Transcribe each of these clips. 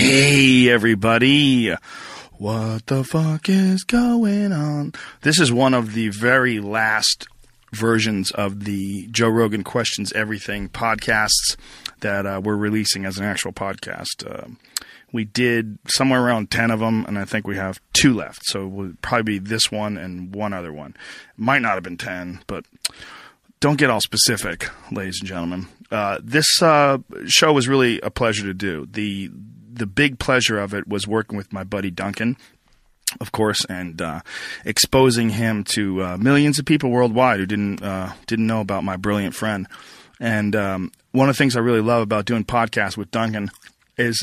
Hey, everybody. What the fuck is going on? This is one of the very last versions of the Joe Rogan Questions Everything podcasts that we're releasing as an actual podcast. We did somewhere around 10 of them, and I think we have 2 left. So it will probably be this one and one other one. Might not have been 10, but don't get all specific, ladies and gentlemen. This show was really a pleasure to do. The big pleasure of it was working with my buddy Duncan, of course, and exposing him to millions of people worldwide who didn't know about my brilliant friend. And one of the things I really love about doing podcasts with Duncan is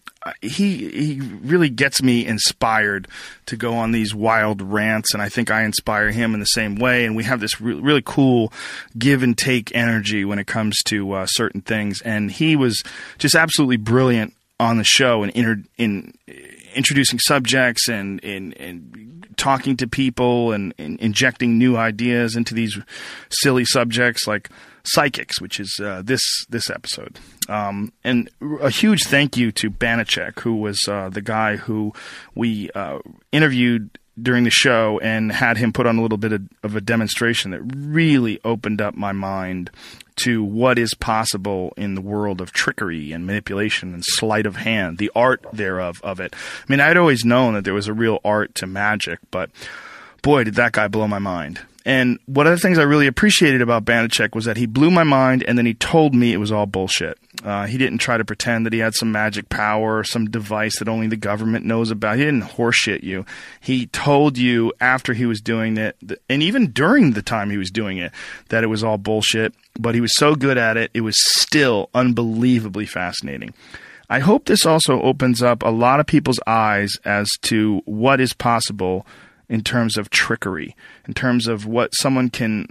he really gets me inspired to go on these wild rants, and I think I inspire him in the same way. And we have this really cool give and take energy when it comes to certain things. And he was just absolutely brilliant on the show and in introducing subjects and in talking to people and injecting new ideas into these silly subjects like psychics, which is this episode. And a huge thank you to Banachek, who was the guy who we interviewed during the show and had him put on a little bit of a demonstration that really opened up my mind to what is possible in the world of trickery and manipulation and sleight of hand, the art thereof of it. I mean, I'd always known that there was a real art to magic, but boy, did that guy blow my mind. And one of the things I really appreciated about Banachek was that he blew my mind, and then he told me it was all bullshit. He didn't try to pretend that he had some magic power or some device that only the government knows about. He didn't horseshit you. He told you after he was doing it, and even during the time he was doing it, that it was all bullshit. But he was so good at it, it was still unbelievably fascinating. I hope this also opens up a lot of people's eyes as to what is possible in terms of trickery, in terms of what someone can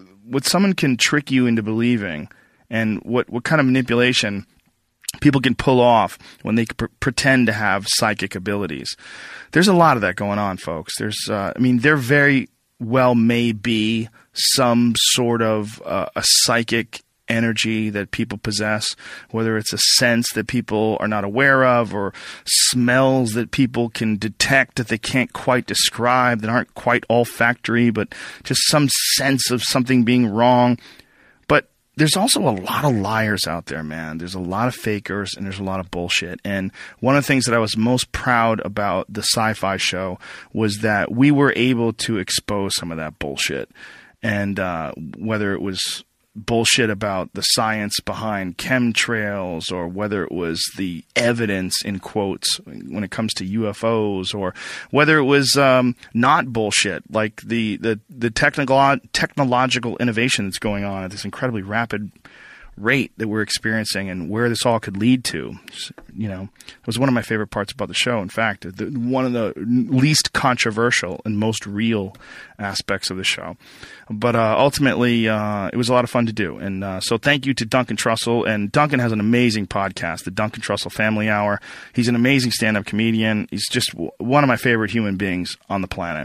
trick you into believing, and what kind of manipulation people can pull off when they pretend to have psychic abilities. There's a lot of that going on, folks. There very well may be some sort of a psychic energy that people possess, whether it's a sense that people are not aware of or smells that people can detect that they can't quite describe, that aren't quite olfactory, but just some sense of something being wrong. But there's also a lot of liars out there, man. There's a lot of fakers and there's a lot of bullshit. And one of the things that I was most proud about the Sci-Fi Show was that we were able to expose some of that bullshit. And whether it was bullshit about the science behind chemtrails, or whether it was the evidence in quotes when it comes to UFOs, or whether it was not bullshit like the technological innovation that's going on at this incredibly rapid rate that we're experiencing, and where this all could lead to. You know, it was one of my favorite parts about the show. In fact, one of the least controversial and most real aspects of the show. But ultimately, it was a lot of fun to do. And so thank you to Duncan Trussell. And Duncan has an amazing podcast, the Duncan Trussell Family Hour. He's an amazing stand-up comedian. He's just one of my favorite human beings on the planet.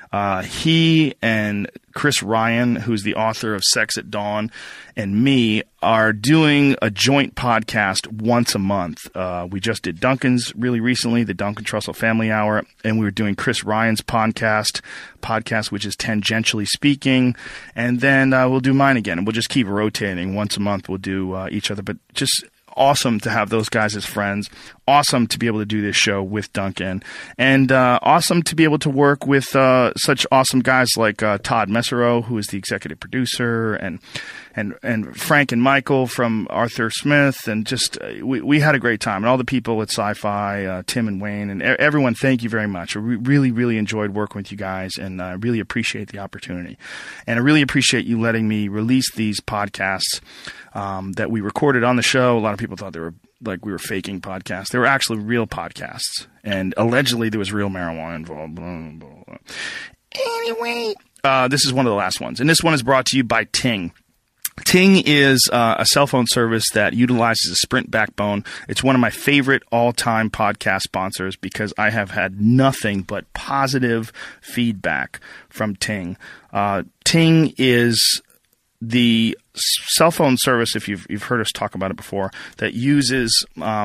He and Chris Ryan, who's the author of Sex at Dawn, and me are doing a joint podcast once a month. We just did Duncan's really recently, the Duncan Trussell Family Hour, and we were doing Chris Ryan's podcast, which is Tangentially Speaking, and then we'll do mine again, and we'll just keep rotating. Once a month we'll do each other, but just awesome to have those guys as friends. Awesome to be able to do this show with Duncan, and awesome to be able to work with such awesome guys like Todd Messerow, who is the executive producer, and Frank and Michael from Arthur Smith, and just we had a great time. And all the people at Sci-Fi, Tim and Wayne, and everyone, thank you very much. I really enjoyed working with you guys, and I really appreciate the opportunity. And I really appreciate you letting me release these podcasts that we recorded on the show. A lot of people thought they were like we were faking podcasts. They were actually real podcasts, and allegedly there was real marijuana involved. Blah, blah, blah. Anyway, this is one of the last ones, and this one is brought to you by Ting. Ting is a cell phone service that utilizes a Sprint backbone. It's one of my favorite all-time podcast sponsors because I have had nothing but positive feedback from Ting. Ting is the cell phone service, if you've heard us talk about it before, that uses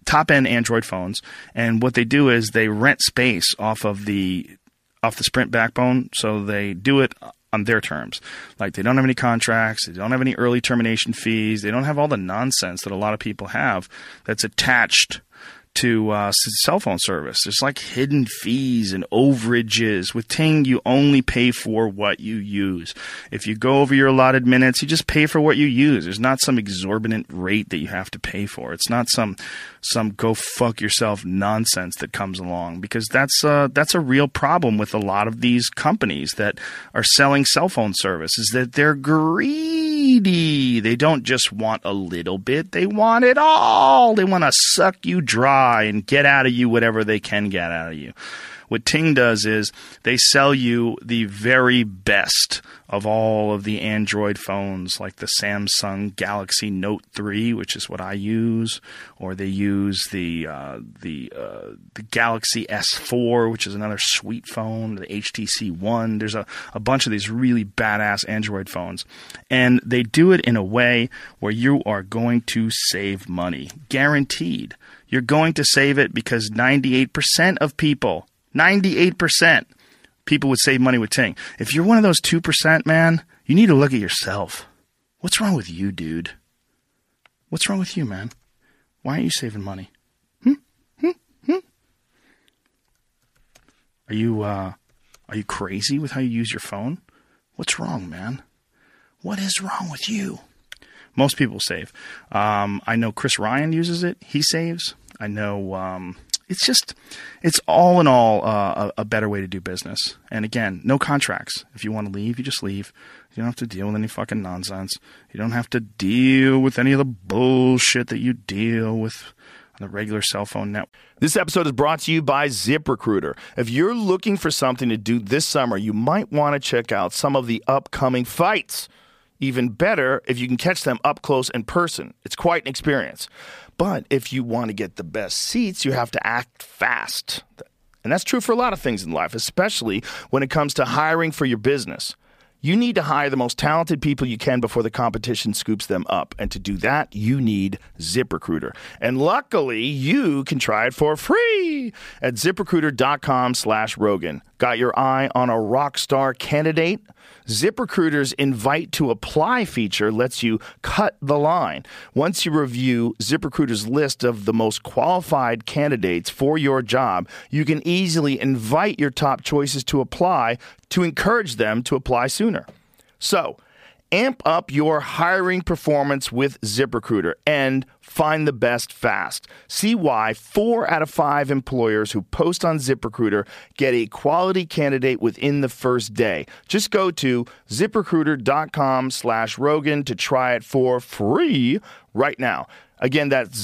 top-end Android phones, and what they do is they rent space off the Sprint backbone, so they do it on their terms. Like, they don't have any contracts, they don't have any early termination fees, they don't have all the nonsense that a lot of people have that's attached to cell phone service. There's like hidden fees and overages. With Ting, you only pay for what you use. If you go over your allotted minutes, you just pay for what you use. There's not some exorbitant rate that you have to pay for. It's not some go fuck yourself nonsense that comes along, because that's a real problem with a lot of these companies that are selling cell phone service, is that they're greedy. They don't just want a little bit. They want it all. They want to suck you dry and get out of you whatever they can get out of you. What Ting does is they sell you the very best of all of the Android phones, like the Samsung Galaxy Note 3, which is what I use, or they use the Galaxy S4, which is another sweet phone, the HTC One. There's a bunch of these really badass Android phones, and they do it in a way where you are going to save money, guaranteed. You're going to save it because 98% of people, 98% people would save money with Ting. If you're one of those 2%, man, you need to look at yourself. What's wrong with you, dude? What's wrong with you, man? Why aren't you saving money? Are you crazy with how you use your phone? What's wrong, man? What is wrong with you? Most people save. I know Chris Ryan uses it. He saves. I know it's all in all a better way to do business. And again, no contracts. If you want to leave, you just leave. You don't have to deal with any fucking nonsense. You don't have to deal with any of the bullshit that you deal with on the regular cell phone network. This episode is brought to you by ZipRecruiter. If you're looking for something to do this summer, you might want to check out some of the upcoming fights. Even better if you can catch them up close in person. It's quite an experience. But if you want to get the best seats, you have to act fast. And that's true for a lot of things in life, especially when it comes to hiring for your business. You need to hire the most talented people you can before the competition scoops them up. And to do that, you need ZipRecruiter. And luckily, you can try it for free at ZipRecruiter.com/Rogan. Got your eye on a rock star candidate? ZipRecruiter's invite to apply feature lets you cut the line. Once you review ZipRecruiter's list of the most qualified candidates for your job, you can easily invite your top choices to apply to encourage them to apply sooner. So, amp up your hiring performance with ZipRecruiter and find the best fast. See why 4 out of 5 employers who post on ZipRecruiter get a quality candidate within the first day. Just go to ZipRecruiter.com/Rogan to try it for free right now. Again, that's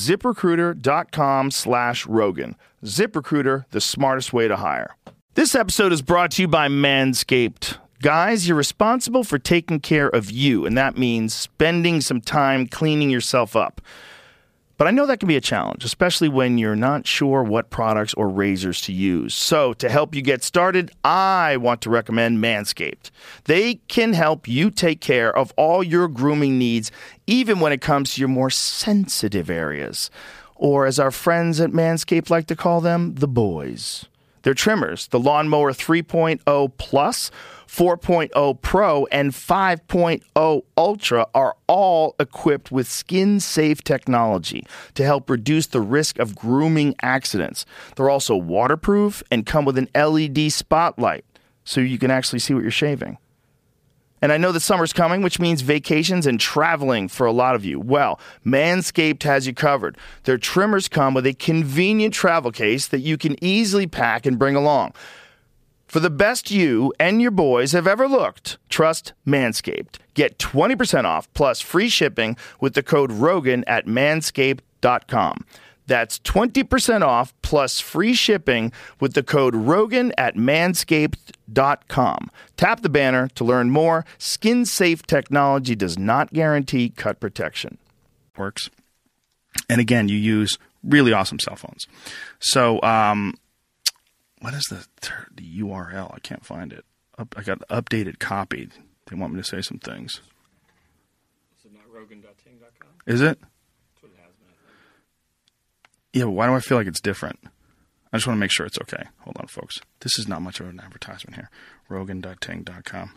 ZipRecruiter.com/Rogan. ZipRecruiter, the smartest way to hire. This episode is brought to you by Manscaped. Guys, you're responsible for taking care of you, and that means spending some time cleaning yourself up. But I know that can be a challenge, especially when you're not sure what products or razors to use. So to help you get started, I want to recommend Manscaped. They can help you take care of all your grooming needs, even when it comes to your more sensitive areas. Or as our friends at Manscaped like to call them, the boys. Their trimmers, the Lawnmower 3.0 Plus, 4.0 Pro, and 5.0 Ultra are all equipped with skin-safe technology to help reduce the risk of grooming accidents. They're also waterproof and come with an LED spotlight, so you can actually see what you're shaving. And I know that summer's coming, which means vacations and traveling for a lot of you. Well, Manscaped has you covered. Their trimmers come with a convenient travel case that you can easily pack and bring along. For the best you and your boys have ever looked, trust Manscaped. Get 20% off plus free shipping with the code ROGAN at manscaped.com. That's 20% off plus free shipping with the code ROGAN at manscaped.com. Tap the banner to learn more. Skin-safe technology does not guarantee cut protection. Works. And again, you use really awesome cell phones. So, what is the URL? I can't find it. I got updated copied. They want me to say some things. Is it not rogan.ting.com? Is it? That's what it has been, I think. Yeah, but why do I feel like it's different? I just want to make sure it's okay. Hold on, folks. This is not much of an advertisement here. Rogan.ting.com.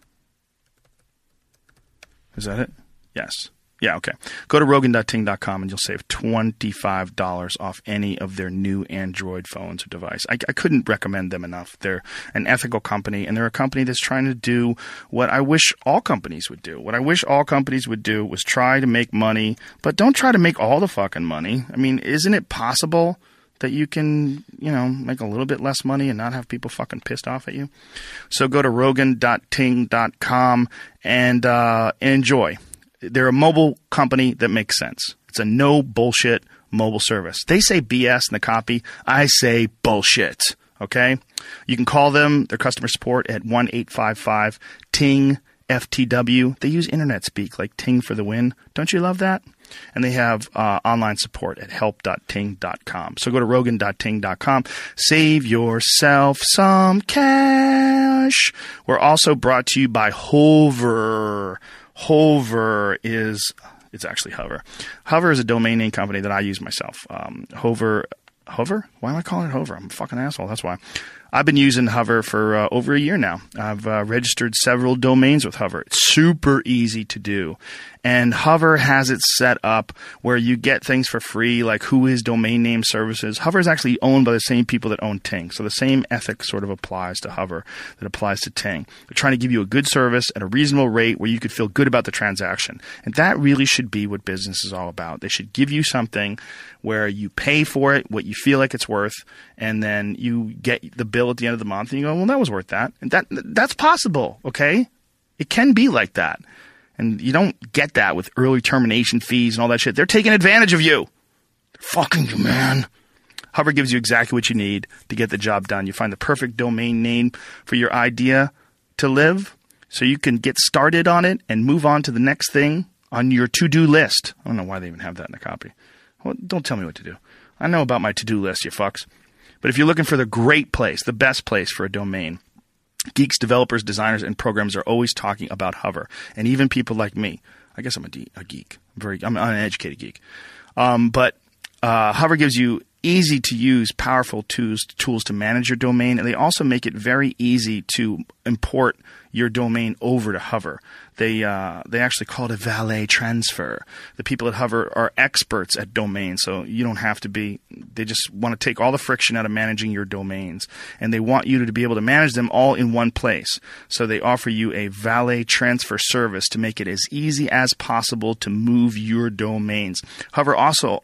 Is that it? Yes. Yeah, okay. Go to Rogan.ting.com and you'll save $25 off any of their new Android phones or device. I couldn't recommend them enough. They're an ethical company, and they're a company that's trying to do what I wish all companies would do. What I wish all companies would do was try to make money, but don't try to make all the fucking money. I mean, isn't it possible that you can, make a little bit less money and not have people fucking pissed off at you? So go to Rogan.ting.com and enjoy. They're a mobile company that makes sense. It's a no bullshit mobile service. They say BS in the copy. I say bullshit. Okay? You can call them, their customer support, at 1-855-TING-FTW. They use internet speak, like Ting for the win. Don't you love that? And they have online support at help.ting.com. So go to Rogan.ting.com. Save yourself some cash. We're also brought to you by Hover. Hover is, it's actually Hover. Hover is a domain name company that I use myself. Hover? Why am I calling it Hover? I'm a fucking asshole. That's why. I've been using Hover for over a year now. I've registered several domains with Hover. It's super easy to do. And Hover has it set up where you get things for free, like Whois domain name services. Hover is actually owned by the same people that own Ting. So the same ethic sort of applies to Hover that applies to Ting. They're trying to give you a good service at a reasonable rate where you could feel good about the transaction. And that really should be what business is all about. They should give you something where you pay for it, what you feel like it's worth, and then you get the bill at the end of the month and you go, well, that was worth that. And that's possible, okay? It can be like that. And you don't get that with early termination fees and all that shit. They're taking advantage of you. They're fucking you, man. Hover gives you exactly what you need to get the job done. You find the perfect domain name for your idea to live so you can get started on it and move on to the next thing on your to-do list. I don't know why they even have that in the copy. Well, don't tell me what to do. I know about my to-do list, you fucks. But if you're looking for the great place, the best place for a domain, geeks, developers, designers, and programmers are always talking about Hover. And even people like me. I guess I'm a geek. I'm an uneducated geek. But Hover gives you easy-to-use, powerful tools to manage your domain. And they also make it very easy to import your domain over to Hover. They actually call it a valet transfer. The people at Hover are experts at domains, so you don't have to be. They just want to take all the friction out of managing your domains, and they want you to be able to manage them all in one place. So they offer you a valet transfer service to make it as easy as possible to move your domains. Hover also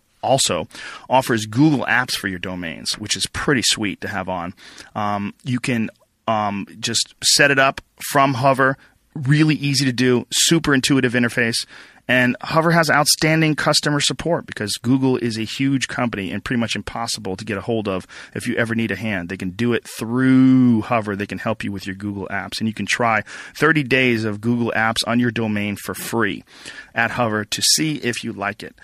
offers Google Apps for your domains, which is pretty sweet to have on. You can just set it up from Hover. Really easy to do, super intuitive interface. And Hover has outstanding customer support because Google is a huge company and pretty much impossible to get a hold of if you ever need a hand. They can do it through Hover. They can help you with your Google Apps. And you can try 30 days of Google Apps on your domain for free at Hover to see if you like it.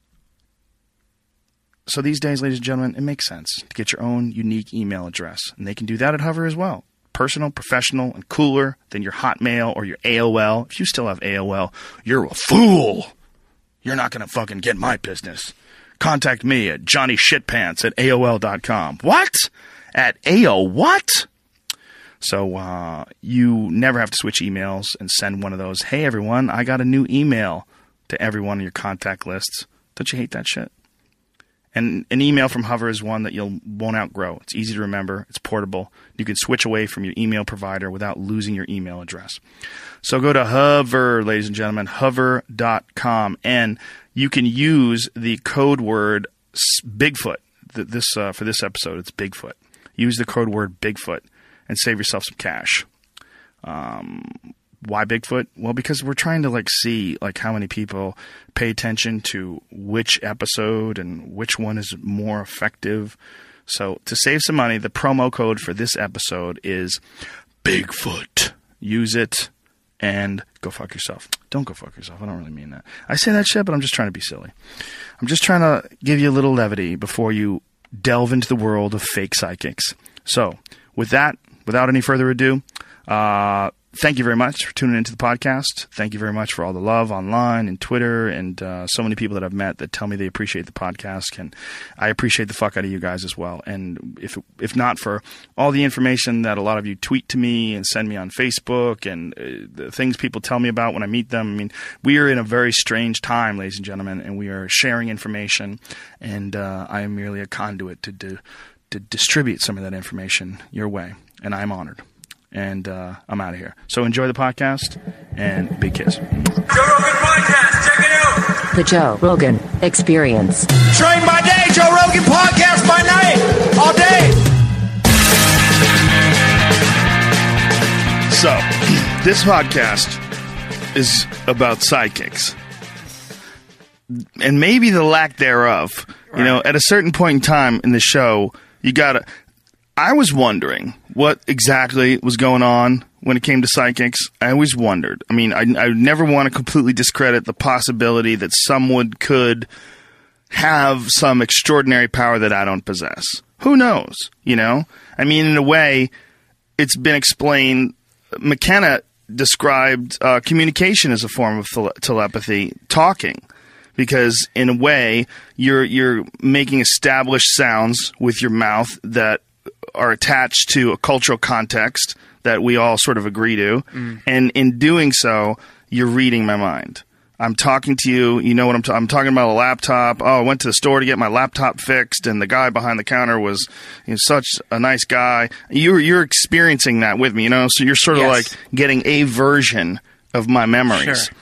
So these days, ladies and gentlemen, it makes sense to get your own unique email address. And they can do that at Hover as well. Personal, professional, and cooler than your Hotmail or your AOL. If you still have AOL, you're a fool. You're not going to fucking get my business. Contact me at johnnyshitpants@AOL.com. What? At AOL what? So you never have to switch emails and send one of those, hey, everyone, I got a new email to everyone on your contact lists. Don't you hate that shit? And an email from Hover is one that you won't outgrow. It's easy to remember. It's portable. You can switch away from your email provider without losing your email address. So go to Hover, ladies and gentlemen, hover.com, and you can use the code word Bigfoot. For this episode, it's Bigfoot. Use the code word Bigfoot and save yourself some cash. Why Bigfoot? Well, because we're trying to see how many people pay attention to which episode and which one is more effective. So to save some money, the promo code for this episode is Bigfoot. Use it and go fuck yourself. Don't go fuck yourself. I don't really mean that. I say that shit, but I'm just trying to be silly. I'm just trying to give you a little levity before you delve into the world of fake psychics. So with that, without any further ado, thank you very much for tuning into the podcast. Thank you very much for all the love online and Twitter and so many people that I've met that tell me they appreciate the podcast. And I appreciate the fuck out of you guys as well. And if not for all the information that a lot of you tweet to me and send me on Facebook and the things people tell me about when I meet them, I mean, we are in a very strange time, ladies and gentlemen, and we are sharing information. And I am merely a conduit to distribute some of that information your way. And I'm honored. And I'm out of here. So enjoy the podcast and big kiss. Joe Rogan Podcast, check it out. The Joe Rogan Experience. Train by day, Joe Rogan Podcast by night, all day. So, this podcast is about sidekicks. And maybe the lack thereof. Right. You know, at a certain point in time in the show, you gotta... I was wondering what exactly was going on when it came to psychics. I always wondered. I mean, I never want to completely discredit the possibility that someone could have some extraordinary power that I don't possess. Who knows, you know? I mean, in a way, it's been explained. McKenna described communication as a form of telepathy, talking. Because in a way, you're making established sounds with your mouth that are attached to a cultural context that we all sort of agree to. And in doing so, you're reading my mind. I'm talking to you. You know what I'm talking about a laptop. Oh, I went to the store to get my laptop fixed, and the guy behind the counter was such a nice guy. You're experiencing that with me, you know? So you're sort of like getting a version of my memories. Sure.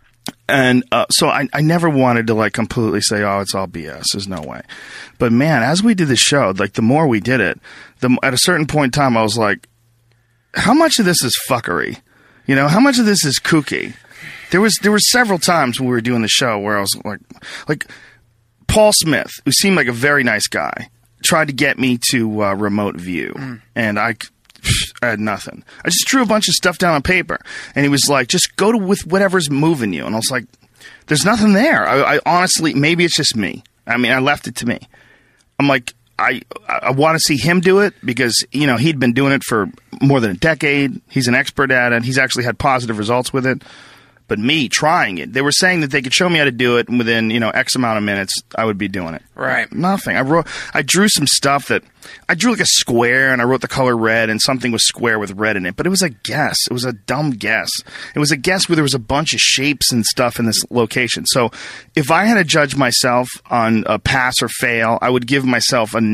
And so I never wanted to like completely say, oh, it's all BS. There's no way. But man, as we did the show, like the more we did it, at a certain point in time, I was like, how much of this is fuckery? You know, how much of this is kooky? There were several times when we were doing the show where I was like Paul Smith, who seemed like a very nice guy, tried to get me to remote view, and I had nothing. I just drew a bunch of stuff down on paper, and he was like, just go with whatever's moving you. And I was like, there's nothing there. I honestly, maybe it's just me. I mean, I left it to me. I'm like, I want to see him do it because, you know, he'd been doing it for more than a decade. He's an expert at it. He's actually had positive results with it. But me trying it, they were saying that they could show me how to do it, and within, you know, X amount of minutes, I would be doing it. Right. Nothing. I drew some stuff that, I drew like a square, and I wrote the color red, and something was square with red in it. But it was a guess. It was a dumb guess. It was a guess where there was a bunch of shapes and stuff in this location. So if I had to judge myself on a pass or fail, I would give myself a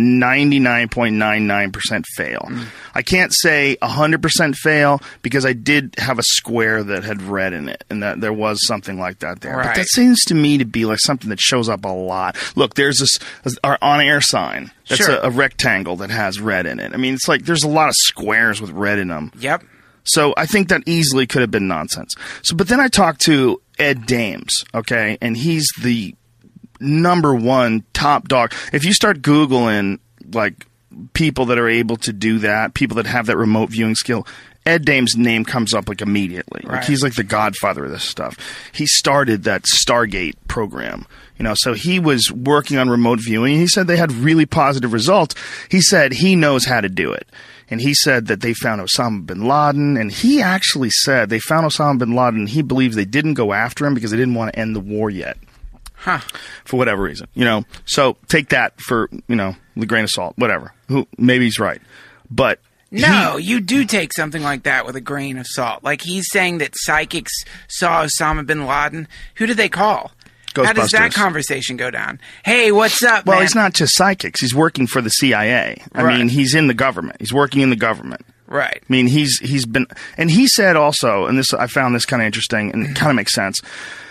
99.99% fail. I can't say 100% fail because I did have a square that had red in it, and that there was something like that there. Right. But that seems to me to be like something that shows up a lot. Look, there's our on-air sign. That's Sure. a rectangle that has red in it. I mean, it's like there's a lot of squares with red in them. Yep. So I think that easily could have been nonsense. But then I talked to Ed Dames, okay, and he's the number one top dog. If you start Googling, like, people that are able to do that, people that have that remote viewing skill, Ed Dames' name comes up like immediately. Right. Like he's like the godfather of this stuff. He started that Stargate program, you know, so he was working on remote viewing. He said they had really positive results. He said he knows how to do it. And he said that they found Osama bin Laden, and he actually said they found Osama bin Laden, and he believes they didn't go after him because they didn't want to end the war yet. Huh. For whatever reason, you know. So take that for, you know, the grain of salt, whatever. Maybe he's right. But no, you do take something like that with a grain of salt. Like he's saying that psychics saw Osama bin Laden. Who did they call? How does that conversation go down? Hey, what's up, Well, man? he's not just psychics. He's working for the CIA. I mean, he's in the government. He's working in the government. Right. I mean, he's been, and he said also, and this I found this kind of interesting, and it kind of makes sense.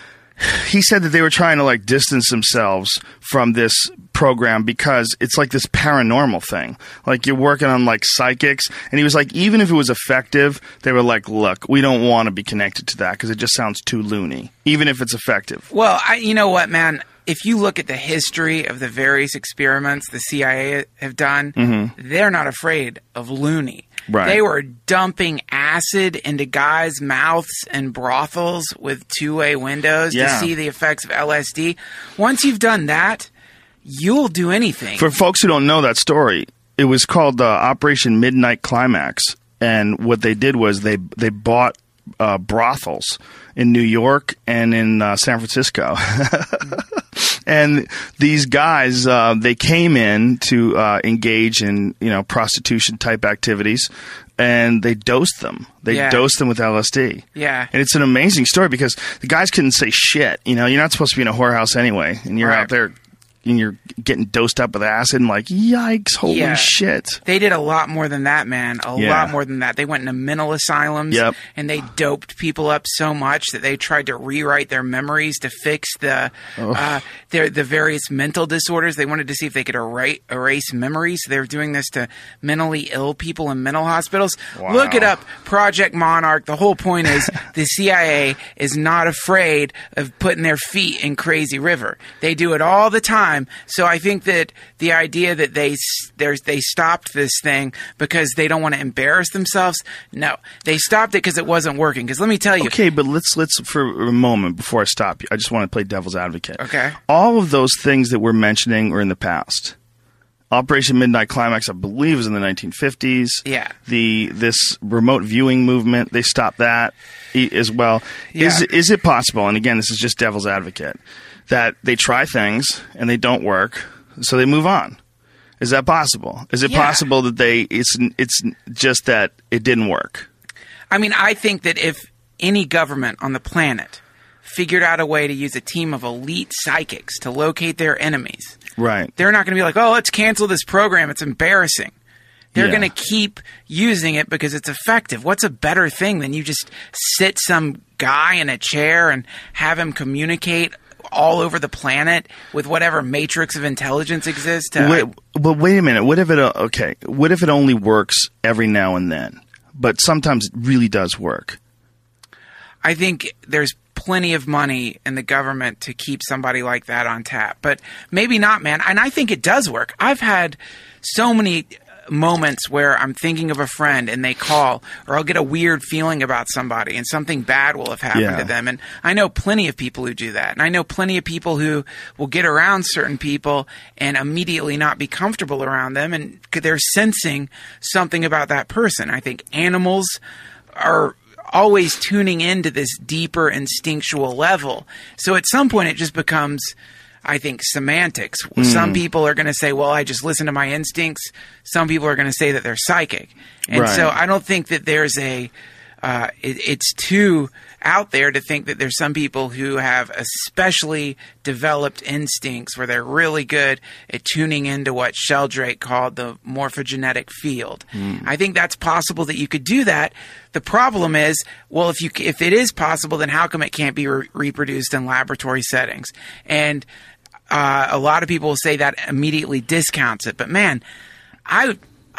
He said that they were trying to like distance themselves from this program because it's like this paranormal thing. Like you're working on like psychics, and he was like, even if it was effective, they were like, look, we don't want to be connected to that because it just sounds too loony, even if it's effective. Well, you know what, man? If you look at the history of the various experiments the CIA have done, they're not afraid of loony. Right. They were dumping acid into guys' mouths and brothels with two-way windows to see the effects of LSD. Once you've done that, you'll do anything. For folks who don't know that story, it was called Operation Midnight Climax. And what they did was they bought brothels in New York and in San Francisco. And these guys, they came in to engage in, prostitution type activities, and they dosed them. They dosed them with LSD. Yeah. And it's an amazing story because the guys couldn't say shit. You're not supposed to be in a whorehouse anyway, and you're out there and you're getting dosed up with acid and like, yikes, holy shit. They did a lot more than that, man. A lot more than that. They went into mental asylums and they doped people up so much that they tried to rewrite their memories to fix the various mental disorders. They wanted to see if they could erase memories. So they were doing this to mentally ill people in mental hospitals. Wow. Look it up, Project Monarch. The whole point is the CIA is not afraid of putting their feet in Crazy River. They do it all the time. So I think that the idea that they stopped this thing because they don't want to embarrass themselves, no. They stopped it because it wasn't working. Because let me tell you. Okay, but let's for a moment before I stop you, I just want to play devil's advocate. Okay. All of those things that we're mentioning are in the past. Operation Midnight Climax, I believe, was in the 1950s. Yeah. This remote viewing movement, they stopped that as well. Yeah. Is it possible, and again, this is just devil's advocate, that they try things and they don't work, so they move on? Is that possible? Is it possible that it's just that it didn't work? I mean, I think that if any government on the planet figured out a way to use a team of elite psychics to locate their enemies, right, they're not going to be like, oh, let's cancel this program, it's embarrassing. They're going to keep using it because it's effective. What's a better thing than you just sit some guy in a chair and have him communicate all over the planet with whatever matrix of intelligence exists? But wait a minute. What if it only works every now and then, but sometimes it really does work? I think there's plenty of money in the government to keep somebody like that on tap, but maybe not, man. And I think it does work. I've had so many moments where I'm thinking of a friend and they call, or I'll get a weird feeling about somebody and something bad will have happened to them. And I know plenty of people who do that. And I know plenty of people who will get around certain people and immediately not be comfortable around them, and they're sensing something about that person. I think animals are always tuning into this deeper instinctual level. So at some point it just becomes, I think, semantics. Some people are going to say, well, I just listen to my instincts. Some people are going to say that they're psychic. And so I don't think that there's it's too out there to think that there's some people who have especially developed instincts where they're really good at tuning into what Sheldrake called the morphogenetic field. I think that's possible that you could do that. The problem is, well, if it is possible, then how come it can't be reproduced in laboratory settings? And a lot of people will say that immediately discounts it. But man, I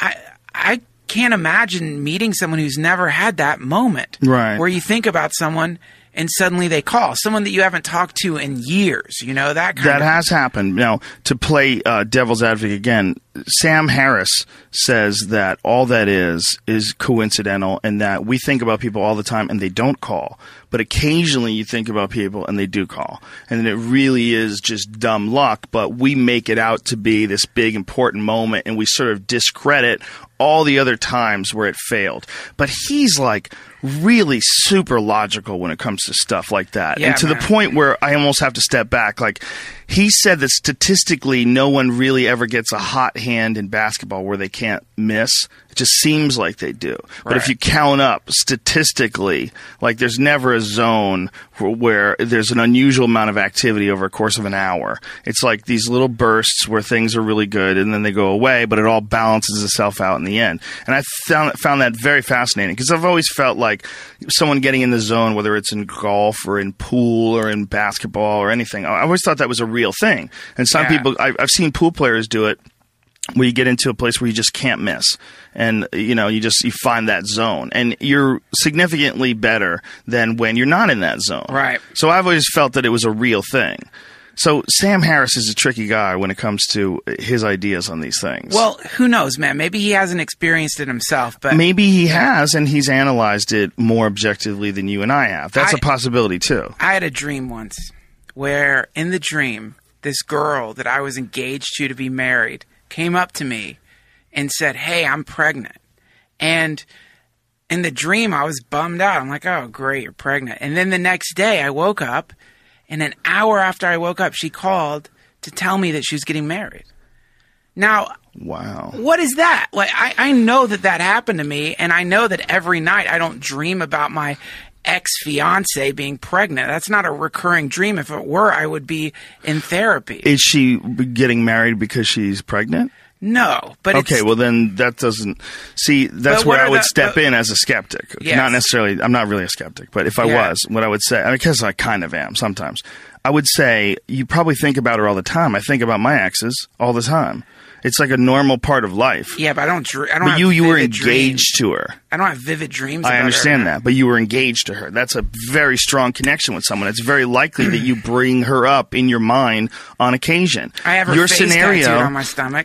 can't imagine meeting someone who's never had that moment, right, where you think about someone and suddenly they call, someone that you haven't talked to in years, that has happened. Now, to play devil's advocate again, Sam Harris says that all that is coincidental, and that we think about people all the time and they don't call. But occasionally you think about people and they do call. And it really is just dumb luck, but we make it out to be this big important moment, and we sort of discredit all the other times where it failed. But he's like really super logical when it comes to stuff like that. Yeah, and to the point where I almost have to step back. Like, he said that statistically no one really ever gets a hot hand in basketball where they can't miss. It just seems like they do. But if you count up statistically, like, there's never a zone where there's an unusual amount of activity over a course of an hour. It's like these little bursts where things are really good and then they go away, but it all balances itself out in the end. And I found that very fascinating, because I've always felt like someone getting in the zone, whether it's in golf or in pool or in basketball or anything, I always thought that was a real thing. And some people, I've seen pool players do it, where you get into a place where you just can't miss, and you find that zone, and you're significantly better than when you're not in that zone. Right. So I've always felt that it was a real thing. So Sam Harris is a tricky guy when it comes to his ideas on these things. Well, who knows, man? Maybe he hasn't experienced it himself, but maybe he has, and he's analyzed it more objectively than you and I have. That's a possibility too. I had a dream once where, in the dream, this girl that I was engaged to be married came up to me and said, "Hey, I'm pregnant." And in the dream, I was bummed out. I'm like, oh, great, you're pregnant. And then the next day I woke up, and an hour after I woke up, she called to tell me that she was getting married. Now, Wow. what is that? Like, I know that happened to me, and I know that every night I don't dream about my ex-fiance being pregnant. That's not a recurring dream. If it were, I would be in therapy. Is she getting married because she's pregnant? No, but Okay, well then that doesn't... See, that's But where what I are would the- step but- in as a skeptic. Yes. Not necessarily... I'm not really a skeptic, but if I Yeah. was, what I would say... Because I kind of am sometimes. I would say, you probably think about her all the time. I think about my exes all the time. It's like a normal part of life. yeah, but I don't. I don't. But have you were vivid dreams. engaged to her. I don't have vivid dreams. About I her. understand that, but you were engaged to her. That's a very strong connection with someone. It's very likely that you bring her up in your mind on occasion. I have her Your face scenario, tattooed on my stomach.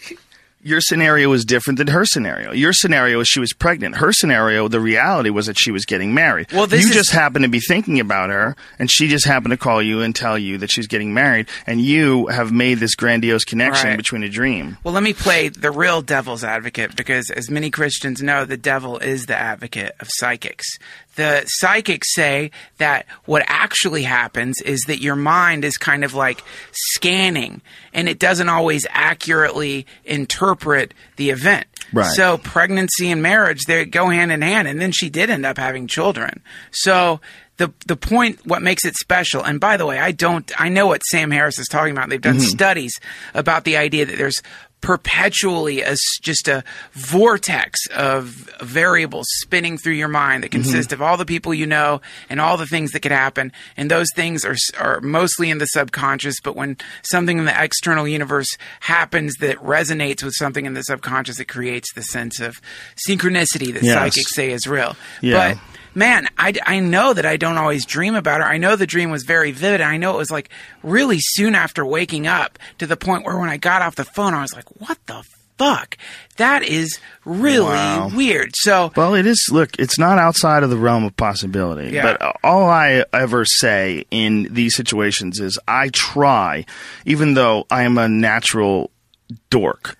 your scenario is different than her scenario. Your scenario is she was pregnant. Her scenario, the reality was that she was getting married. Well, this you is- just happened to be thinking about her, and she just happened to call you and tell you that she's getting married, and you have made this grandiose connection Right. between a dream. Well, let me play the real devil's advocate, because as many Christians know, the devil is the advocate of psychics. The psychics say that what actually happens is that your mind is kind of like scanning, and it doesn't always accurately interpret the event. Right. So pregnancy and marriage, they go hand in hand, and then she did end up having children. So the point, what makes it special, and by the way, I know what Sam Harris is talking about. They've done studies about the idea that there's perpetually just a vortex of variables spinning through your mind that consist of all the people you know and all the things that could happen. And those things are mostly in the subconscious, but when something in the external universe happens that resonates with something in the subconscious, it creates the sense of synchronicity that Yes. psychics say is real. Yeah. But man, I know that I don't always dream about her. I know the dream was very vivid. I know it was like really soon after waking up, to the point where when I got off the phone, I was like, what the fuck? That is really Wow. weird. So, Well, it is. Look, it's not outside of the realm of possibility. Yeah. But all I ever say in these situations is I try, even though I am a natural dork.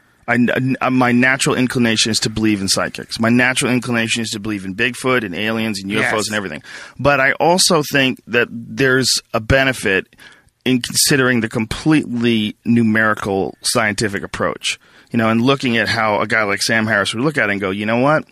My natural inclination is to believe in psychics. My natural inclination is to believe in Bigfoot and aliens and UFOs Yes. and everything. But I also think that there's a benefit in considering the completely numerical scientific approach. You know, and looking at how a guy like Sam Harris would look at it and go, you know what?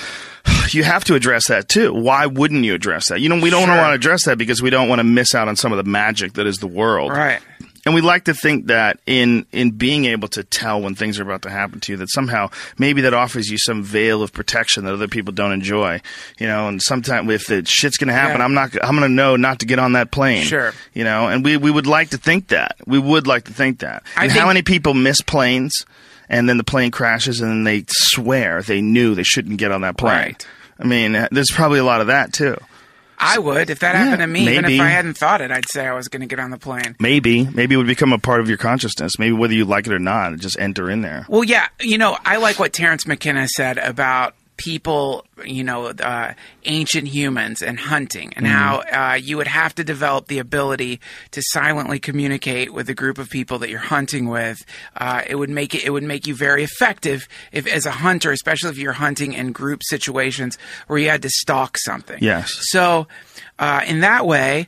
You have to address that too. Why wouldn't you address that? You know, we don't Sure. want to address that because we don't want to miss out on some of the magic that is the world. right. And we like to think that in being able to tell when things are about to happen to you, that somehow maybe that offers you some veil of protection that other people don't enjoy. You know, and sometimes if the shit's going to happen, Yeah. I'm going to know not to get on that plane. Sure. You know, and we would like to think that. We would like to think that. I And think- how many people miss planes and then the plane crashes and then they swear they knew they shouldn't get on that plane? Right. I mean, there's probably a lot of that too. I would. If that happened to me, even maybe. if I hadn't thought it, I'd say I was going to get on the plane. Maybe it would become a part of your consciousness. Maybe whether you like it or not, it just enter in there. Well, yeah, you know, I like what Terrence McKenna said about people, you know, ancient humans and hunting, and how you would have to develop the ability to silently communicate with a group of people that you're hunting with. It would make you very effective if, as a hunter, especially if you're hunting in group situations where you had to stalk something. Yes. So, in that way,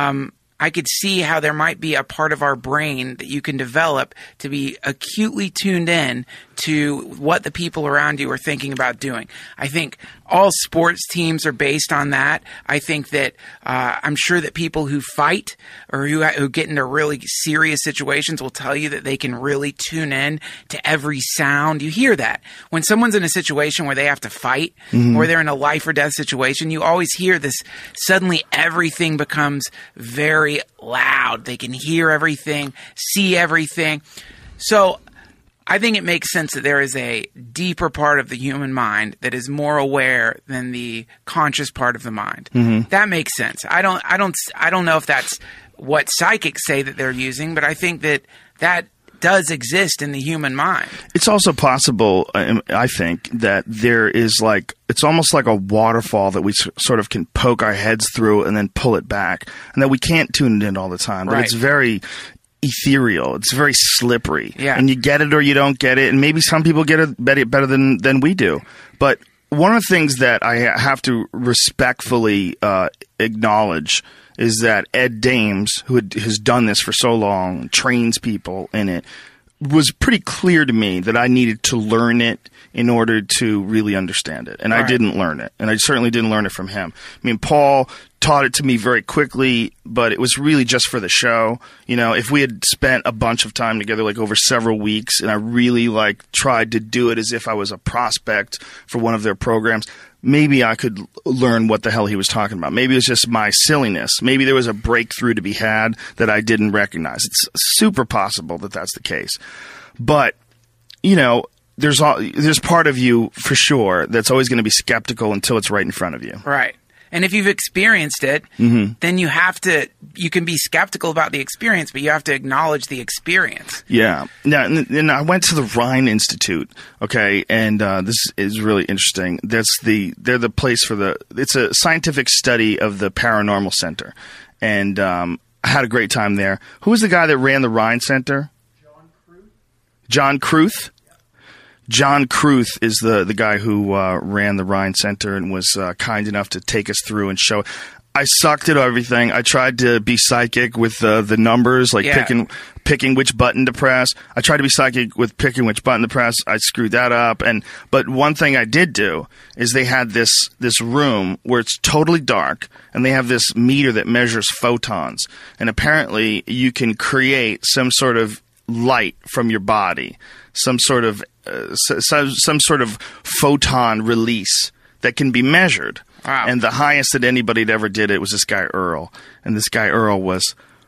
I could see how there might be a part of our brain that you can develop to be acutely tuned in to what the people around you are thinking about doing. I think all sports teams are based on that. I think that I'm sure that people who fight or who get into really serious situations will tell you that they can really tune in to every sound. You hear that. When someone's in a situation where they have to fight, or they're in a life or death situation, you always hear this. Suddenly everything becomes very loud. They can hear everything, see everything. So I think it makes sense that there is a deeper part of the human mind that is more aware than the conscious part of the mind. That makes sense. I don't know if that's what psychics say that they're using, but I think that does exist in the human mind. It's also possible, I think, that there is it's almost like a waterfall that we sort of can poke our heads through and then pull it back, and that we can't tune it in all the time. That Right. it's very ethereal. It's very slippery. Yeah. And you get it or you don't get it, and maybe some people get it better than we do. But one of the things that I have to respectfully acknowledge is that Ed Dames, who has done this for so long, trains people in it, was pretty clear to me that I needed to learn it in order to really understand it. And I didn't learn it. And I certainly didn't learn it from him. I mean, Paul taught it to me very quickly, but it was really just for the show. You know, if we had spent a bunch of time together, like over several weeks, and I really like tried to do it as if I was a prospect for one of their programs, maybe I could learn what the hell he was talking about. Maybe it was just my silliness. Maybe there was a breakthrough to be had that I didn't recognize. It's super possible that that's the case. But, you know, there's part of you for sure that's always going to be skeptical until it's right in front of you. Right. And if you've experienced it, then you can be skeptical about the experience, but you have to acknowledge the experience. Yeah. Now, and I went to the Rhine Institute, okay, and this is really interesting. They're the place it's a scientific study of the Paranormal Center. And I had a great time there. Who was the guy that ran the Rhine Center? John Kruth? John Kruth is the guy who ran the Rhine Center and was kind enough to take us through and show. I sucked at everything. I tried to be psychic with the numbers, like picking which button to press. I tried to be psychic with picking which button to press. I screwed that up. But one thing I did do is they had this room where it's totally dark, and they have this meter that measures photons. And apparently you can create some sort of light from your body, some sort of photon release that can be measured. Wow. And the highest that anybody had ever did it was this guy Earl. And this guy Earl was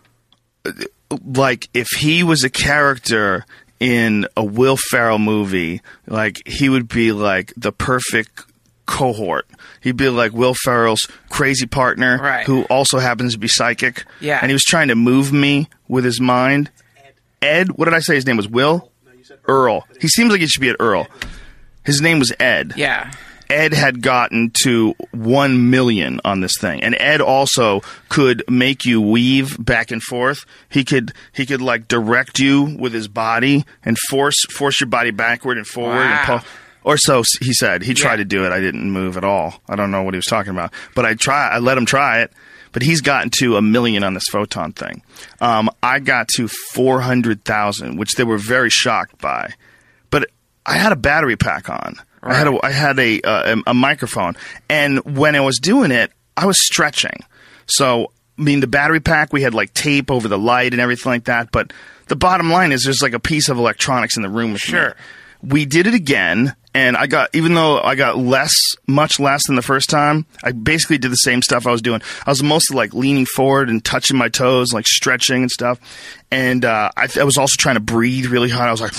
like, if he was a character in a Will Ferrell movie, like he would be like the perfect cohort. He'd be like Will Ferrell's crazy partner, who also happens to be psychic. Yeah. And he was trying to move me with his mind. Ed? What did I say his name was? Will? No, you said Earl. He seems like he should be at Earl. His name was Ed. Yeah. Ed had gotten to 1 million on this thing. And Ed also could make you weave back and forth. He could like direct you with his body and force your body backward and forward. Wow. And pull. Or so he said. He tried to do it. I didn't move at all. I don't know what he was talking about. But I let him try it. But he's gotten to 1 million on this photon thing. I got to 400,000, which they were very shocked by. But I had a battery pack on. Right. I had a microphone, and when I was doing it, I was stretching. So, I mean, the battery pack, we had like tape over the light and everything like that. But the bottom line is, there's like a piece of electronics in the room with me. We did it again, and even though I got much less than the first time, I basically did the same stuff I was doing. I was mostly like leaning forward and touching my toes, like stretching and stuff. And I was also trying to breathe really hard. I was like,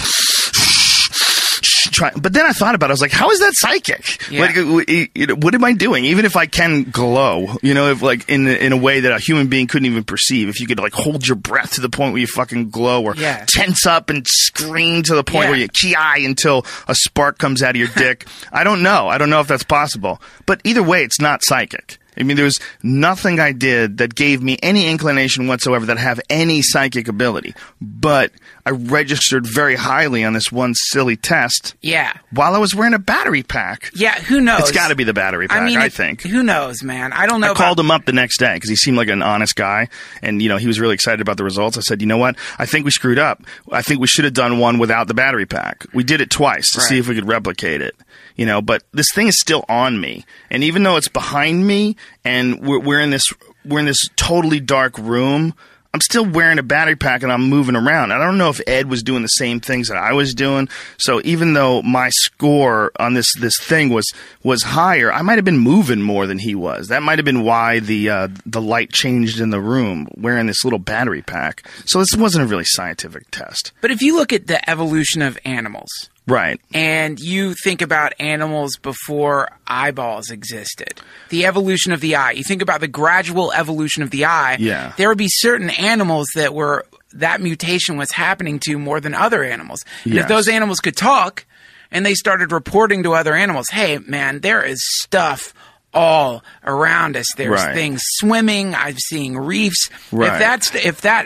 but then I thought about it. I was like, how is that psychic? Yeah. Like, what am I doing? Even if I can glow, if like in a way that a human being couldn't even perceive, if you could like hold your breath to the point where you fucking glow, or tense up and scream to the point where you ki until a spark comes out of your dick. I don't know. I don't know if that's possible. But either way, it's not psychic. I mean, there was nothing I did that gave me any inclination whatsoever that have any psychic ability. But I registered very highly on this one silly test. Yeah. While I was wearing a battery pack. Yeah, who knows? It's got to be the battery pack, I think. Who knows, man? I don't know. I called him up the next day because he seemed like an honest guy. And, he was really excited about the results. I said, you know what? I think we screwed up. I think we should have done one without the battery pack. We did it twice to see if we could replicate it. But this thing is still on me. And even though it's behind me and we're in this totally dark room, I'm still wearing a battery pack and I'm moving around. I don't know if Ed was doing the same things that I was doing. So even though my score on this thing was higher, I might have been moving more than he was. That might have been why the light changed in the room, wearing this little battery pack. So this wasn't a really scientific test. But if you look at the evolution of animals, right, and you think about animals before eyeballs existed, the evolution of the eye, you think about the gradual evolution of the eye, there would be certain animals that mutation was happening to more than other animals. And if those animals could talk and they started reporting to other animals, hey, man, there is stuff all around us. There's things swimming. I'm seeing reefs. If that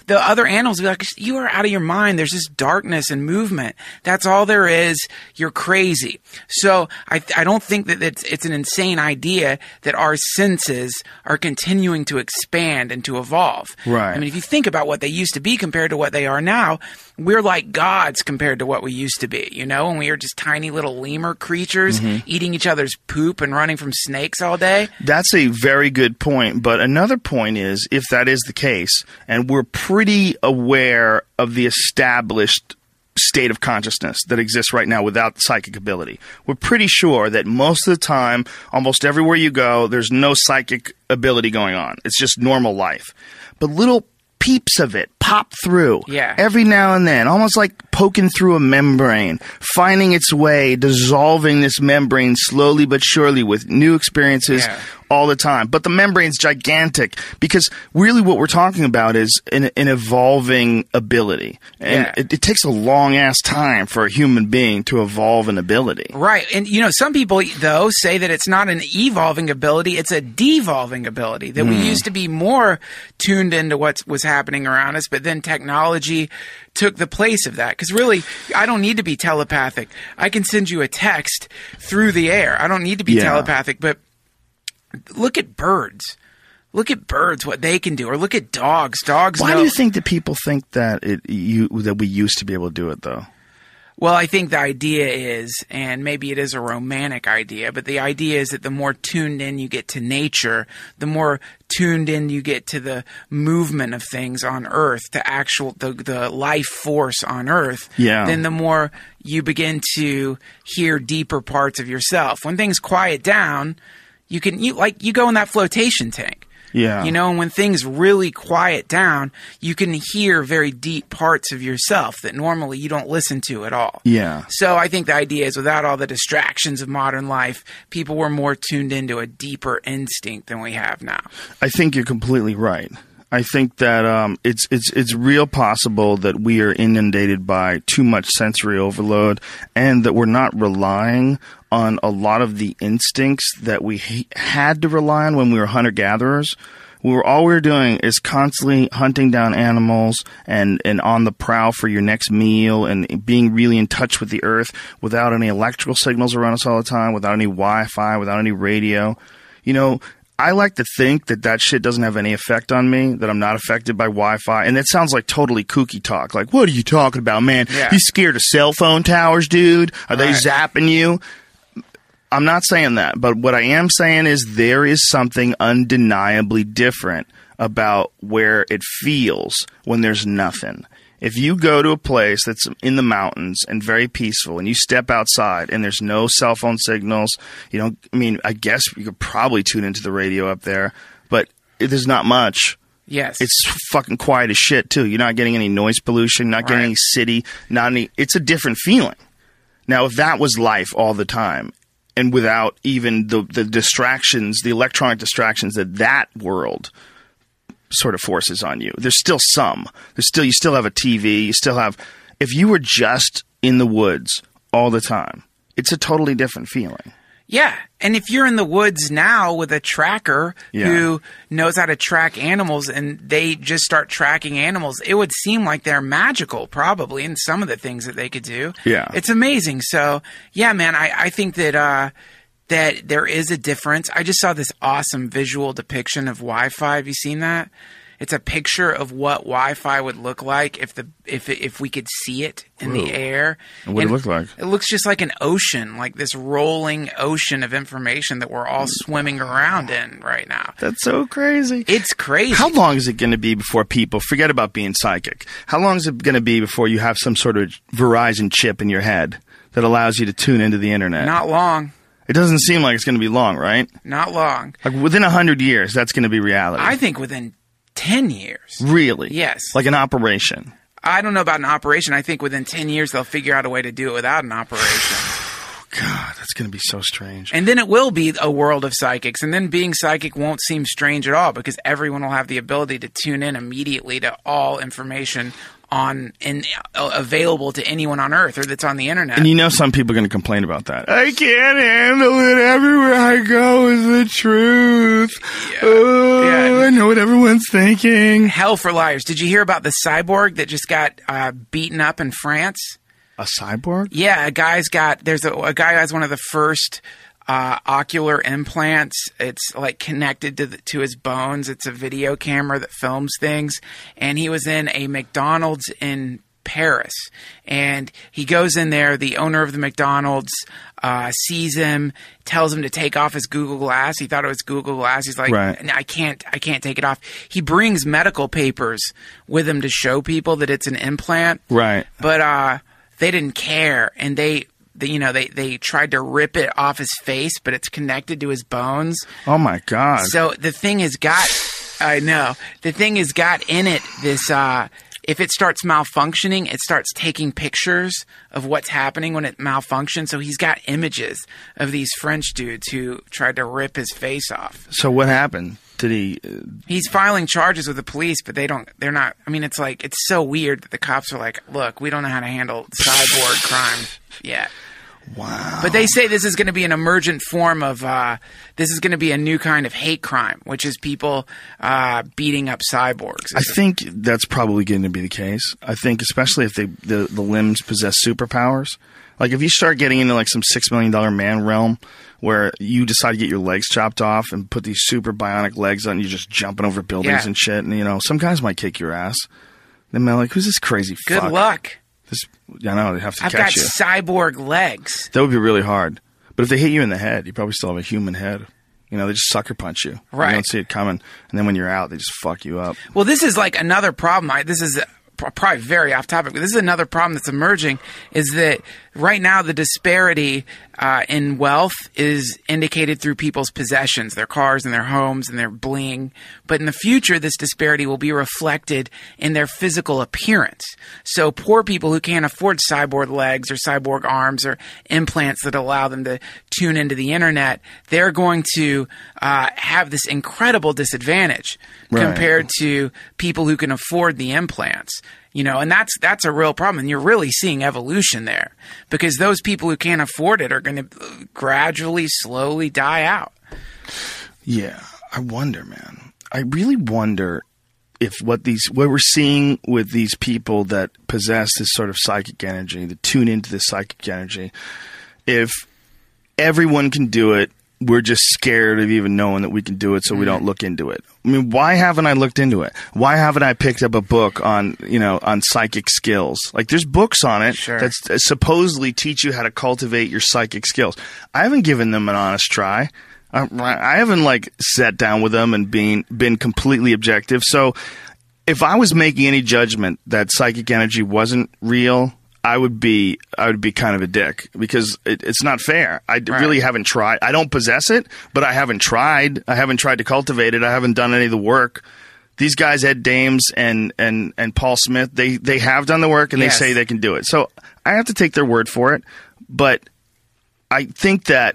the other animals would be like, you are out of your mind. There's just darkness and movement. That's all there is. You're crazy. So I don't think that it's an insane idea that our senses are continuing to expand and to evolve. Right. I mean, if you think about what they used to be compared to what they are now, we're like gods compared to what we used to be, you know, when we were just tiny little lemur creatures eating each other's poop and running from snakes all day. That's a very good point. But another point is, if that is the case, and we're pretty aware of the established state of consciousness that exists right now without psychic ability, we're pretty sure that most of the time, almost everywhere you go, there's no psychic ability going on. It's just normal life. But little peeps of it pop through every now and then, almost like poking through a membrane, finding its way, dissolving this membrane slowly but surely with new experiences all the time. But the membrane's gigantic, because really what we're talking about is an evolving ability. And it takes a long-ass time for a human being to evolve an ability. Right. And, you know, some people, though, say that it's not an evolving ability, it's a devolving ability, that we used to be more tuned into what was happening around us, but then technology took the place of that. Because really, I don't need to be telepathic. I can send you a text through the air. I don't need to be telepathic, but look at birds. Look at birds, what they can do. Or look at dogs. Dogs Why know. do you think that people think that that we used to be able to do it, though? Well, I think the idea is, and maybe it is a romantic idea, but the idea is that the more tuned in you get to nature, the more tuned in you get to the movement of things on Earth, the life force on Earth, then the more you begin to hear deeper parts of yourself. When things quiet down, you go in that flotation tank. Yeah. You know, and when things really quiet down, you can hear very deep parts of yourself that normally you don't listen to at all. Yeah. So I think the idea is, without all the distractions of modern life, people were more tuned into a deeper instinct than we have now. I think you're completely right. I think that it's real possible that we are inundated by too much sensory overload, and that we're not relying on a lot of the instincts that we had to rely on when we were hunter-gatherers. All we were doing is constantly hunting down animals and on the prowl for your next meal, and being really in touch with the earth without any electrical signals around us all the time, without any Wi-Fi, without any radio. You know, I like to think that shit doesn't have any effect on me, that I'm not affected by Wi-Fi. And it sounds like totally kooky talk. Like, what are you talking about, man? Yeah. You scared of cell phone towers, dude? Are they zapping you? I'm not saying that. But what I am saying is there is something undeniably different about where it feels when there's nothing. If you go to a place that's in the mountains and very peaceful, and you step outside and there's no cell phone signals, I guess you could probably tune into the radio up there, but there's not much. Yes. It's fucking quiet as shit, too. You're not getting any noise pollution, not getting any city, it's a different feeling. Now, if that was life all the time, and without even the distractions, the electronic distractions that world sort of forces on you. There's still some. You still have a TV. You still have. If you were just in the woods all the time, it's a totally different feeling. Yeah, and if you're in the woods now with a tracker who knows how to track animals, and they just start tracking animals, it would seem like they're magical, probably, in some of the things that they could do. Yeah, it's amazing. So, yeah, man, I think that that there is a difference. I just saw this awesome visual depiction of Wi-Fi. Have you seen that? It's a picture of what Wi-Fi would look like if we could see it in the air. And what did it look like? It looks just like an ocean, like this rolling ocean of information that we're all swimming around in right now. That's so crazy. It's crazy. How long is it going to be before people forget about being psychic? How long is it going to be before you have some sort of Verizon chip in your head that allows you to tune into the internet? Not long. It doesn't seem like it's going to be long, right? Not long. Like within 100 years, that's going to be reality. I think within 10 years. Really? Yes. Like an operation. I don't know about an operation. I think within 10 years they'll figure out a way to do it without an operation. God, that's going to be so strange. And then it will be a world of psychics. And then being psychic won't seem strange at all because everyone will have the ability to tune in immediately to all information on and available to anyone on Earth or that's on the internet. And some people are going to complain about that. I can't handle it. Everywhere I go is the truth. Yeah. I know what everyone's thinking. Hell for liars. Did you hear about the cyborg that just got beaten up in France? A cyborg? Yeah, a guy who has one of the first ocular implants. It's like connected to his bones. It's a video camera that films things. And he was in a McDonald's in Paris. And he goes in there. The owner of the McDonald's sees him, tells him to take off his Google Glass. He thought it was Google Glass. He's like, right. I can't take it off. He brings medical papers with him to show people that it's an implant. Right. But they didn't care. And they tried to rip it off his face, but it's connected to his bones. Oh my God. So the thing has got in it this, if it starts malfunctioning, it starts taking pictures of what's happening when it malfunctions. So he's got images of these French dudes who tried to rip his face off. So what happened? Did he? He's filing charges with the police, but they're not. I mean, it's so weird that the cops are like, look, we don't know how to handle cyborg crime yet. Wow. But they say this is going to be an emergent form of, this is going to be a new kind of hate crime, which is people beating up cyborgs. I think that's probably going to be the case. I think especially if the limbs possess superpowers. Like if you start getting into like some $6 million man realm where you decide to get your legs chopped off and put these super bionic legs on and you're just jumping over buildings and shit. And, some guys might kick your ass. Then they're like, who's this crazy fuck? Good luck. I know, they have to I've catch you. I've got cyborg legs. That would be really hard. But if they hit you in the head, you probably still have a human head. They just sucker punch you. Right. You don't see it coming. And then when you're out, they just fuck you up. Well, this is like another problem. This is probably very off topic, but this is another problem that's emerging, is that right now the disparity in wealth is indicated through people's possessions, their cars and their homes and their bling. But in the future, this disparity will be reflected in their physical appearance. So poor people who can't afford cyborg legs or cyborg arms or implants that allow them to tune into the internet, they're going to have this incredible disadvantage compared to people who can afford the implants. And that's a real problem. And you're really seeing evolution there because those people who can't afford it are going to gradually, slowly die out. Yeah. I wonder, man. I really wonder if what we're seeing with these people that possess this sort of psychic energy, that tune into this psychic energy, if everyone can do it, we're just scared of even knowing that we can do it, so we don't look into it. I mean, why haven't I looked into it? Why haven't I picked up a book on psychic skills? Like, there's books on it that supposedly teach you how to cultivate your psychic skills. I haven't given them an honest try. I haven't sat down with them and been completely objective. So, if I was making any judgment that psychic energy wasn't real, I would be kind of a dick because it's not fair. I really haven't tried. I don't possess it, but I haven't tried. I haven't tried to cultivate it. I haven't done any of the work. These guys, Ed Dames and Paul Smith, they have done the work and they say they can do it. So I have to take their word for it. But I think that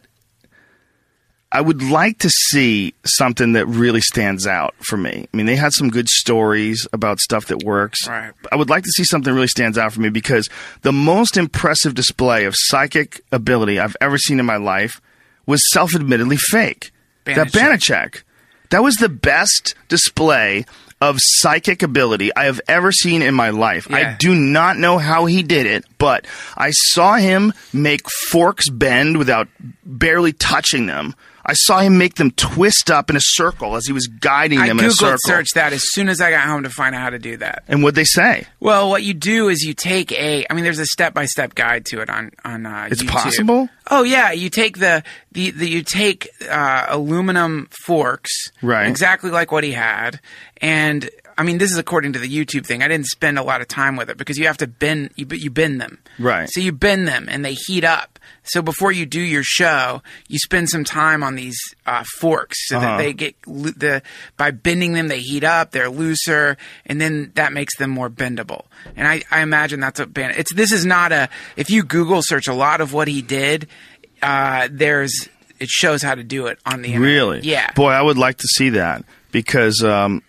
I would like to see something that really stands out for me. I mean, they had some good stories about stuff that works. Right. I would like to see something that really stands out for me because the most impressive display of psychic ability I've ever seen in my life was self-admittedly fake. That Banachek. That was the best display of psychic ability I have ever seen in my life. Yeah. I do not know how he did it, but I saw him make forks bend without barely touching them. I saw him make them twist up in a circle as he was guiding them in a circle. I Googled searched that as soon as I got home to find out how to do that. And what'd they say? Well, what you do is you take there's a step-by-step guide to it on It's YouTube. possible? Oh yeah, you take aluminum forks, right? Exactly like what he had, and I mean, this is according to the YouTube thing. I didn't spend a lot of time with it because you have to bend. You bend them, right? So you bend them and they heat up. So before you do your show, you spend some time on these forks so that they get by bending them, they heat up. They're looser, and then that makes them more bendable. And I imagine that's this is not if you Google search a lot of what he did. it shows how to do it on the internet. Really? Yeah. Boy, I would like to see that because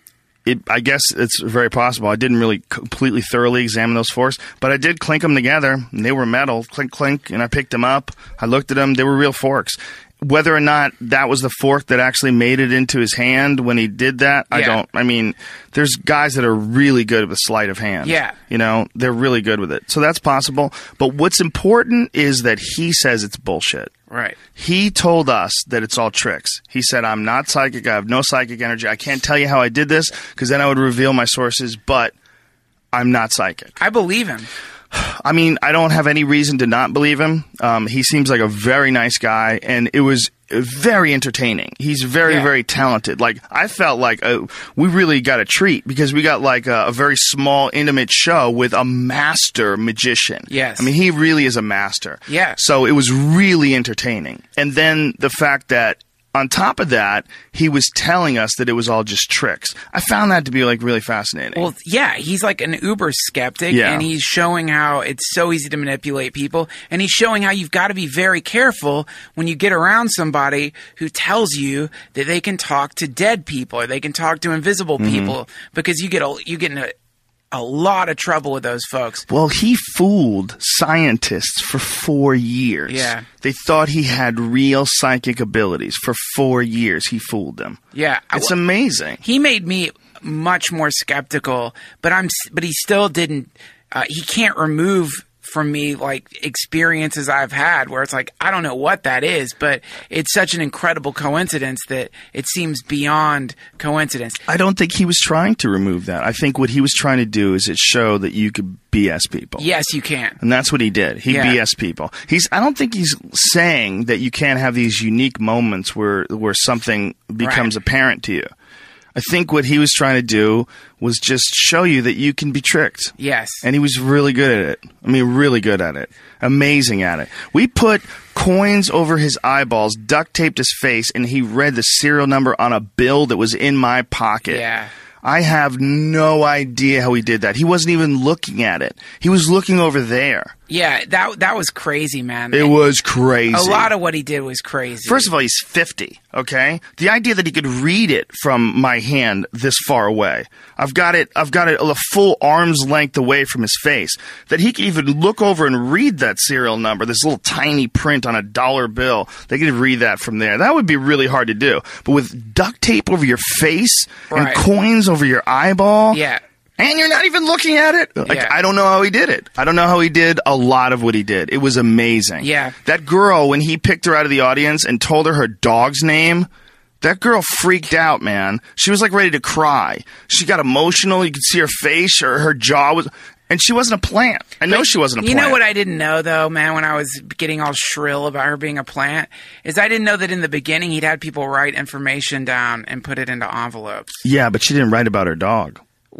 I guess it's very possible. I didn't really completely thoroughly examine those forks, but I did clink them together, and they were metal, clink, clink, and I picked them up. I looked at them. They were real forks. Whether or not that was the fork that actually made it into his hand when he did that, I mean, there's guys that are really good with sleight of hand. Yeah. You know, they're really good with it. So that's possible. But what's important is that he says it's bullshit. Right. He told us that it's all tricks. He said, I'm not psychic. I have no psychic energy. I can't tell you how I did this because then I would reveal my sources, but I'm not psychic. I believe him. I mean, I don't have any reason to not believe him. He seems like a very nice guy, and it was very entertaining. He's very, very talented. Like, I felt like we really got a treat because we got like a very small, intimate show with a master magician. Yes. I mean, he really is a master. Yeah. So it was really entertaining. And then the fact that on top of that, he was telling us that it was all just tricks. I found that to be like really fascinating. Well, yeah, he's like an uber skeptic, and he's showing how it's so easy to manipulate people, and he's showing how you've got to be very careful when you get around somebody who tells you that they can talk to dead people or they can talk to invisible people, because you get in a lot of trouble with those folks. Well, he fooled scientists for 4 years. Yeah. They thought he had real psychic abilities. For 4 years, he fooled them. Yeah. It's amazing. He made me much more skeptical, but he still didn't, he can't remove from me like experiences I've had where it's like, I don't know what that is, but it's such an incredible coincidence that it seems beyond coincidence. I don't think he was trying to remove that. I think what he was trying to do is show that you could BS people. Yes, you can. And that's what he did. He BS people. I don't think he's saying that you can't have these unique moments where something becomes apparent to you. I think what he was trying to do was just show you that you can be tricked. Yes. And he was really good at it. I mean, really good at it. Amazing at it. We put coins over his eyeballs, duct taped his face, and he read the serial number on a bill that was in my pocket. Yeah. I have no idea how he did that. He wasn't even looking at it. He was looking over there. Yeah, that was crazy, man. It was crazy. A lot of what he did was crazy. First of all, he's 50, okay? The idea that he could read it from my hand this far away. I've got it a full arm's length away from his face. That he could even look over and read that serial number, this little tiny print on a dollar bill. They could read that from there. That would be really hard to do. But with duct tape over your face and coins over your eyeball. Yeah. And you're not even looking at it? Like, I don't know how he did it. I don't know how he did a lot of what he did. It was amazing. Yeah. That girl, when he picked her out of the audience and told her dog's name, that girl freaked out, man. She was like ready to cry. She got emotional. You could see her face or her jaw was... And she wasn't a plant. I know she wasn't a plant. You know what I didn't know, though, man, when I was getting all shrill about her being a plant? Is I didn't know that in the beginning he'd had people write information down and put it into envelopes. Yeah, but she didn't write about her dog.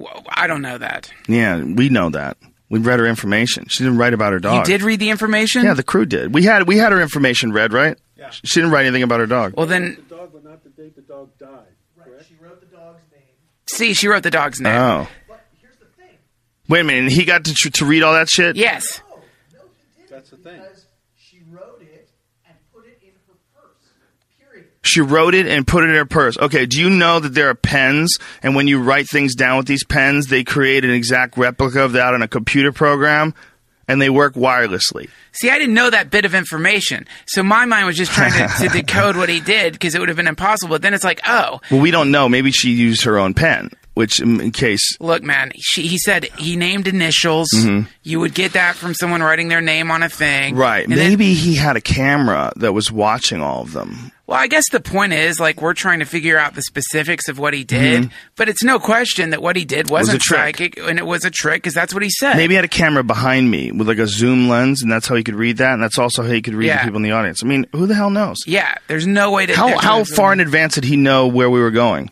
I don't know that. Yeah, we know that. We read her information. She didn't write about her dog. You did read the information? Yeah, the crew did. We had her information read, right? Yeah. She didn't write anything about her dog. Well, then... The dog, but not the date the dog died. Right. She wrote the dog's name. See, she wrote the dog's name. Oh. But here's the thing. Wait a minute. He got to read all that shit? Yes. No, he didn't. That's the thing. Because she wrote it and put it in her purse. Period. She wrote it and put it in her purse. Okay, do you know that there are pens, and when you write things down with these pens, they create an exact replica of that on a computer program, and they work wirelessly? See, I didn't know that bit of information. So my mind was just trying to decode what he did, because it would have been impossible. But then it's like, oh. Well, we don't know. Maybe she used her own pen, which in case... Look, man, he said he named initials. Mm-hmm. You would get that from someone writing their name on a thing. Right. And Maybe he had a camera that was watching all of them. Well, I guess the point is, like, we're trying to figure out the specifics of what he did, but it's no question that what he did wasn't a trick. psychic, and it was a trick, because that's what he said. Maybe he had a camera behind me with like a zoom lens, and that's how he could read that, and that's also how he could read the people in the audience. I mean, who the hell knows? Yeah, there's no way to... How far in advance did he know where we were going?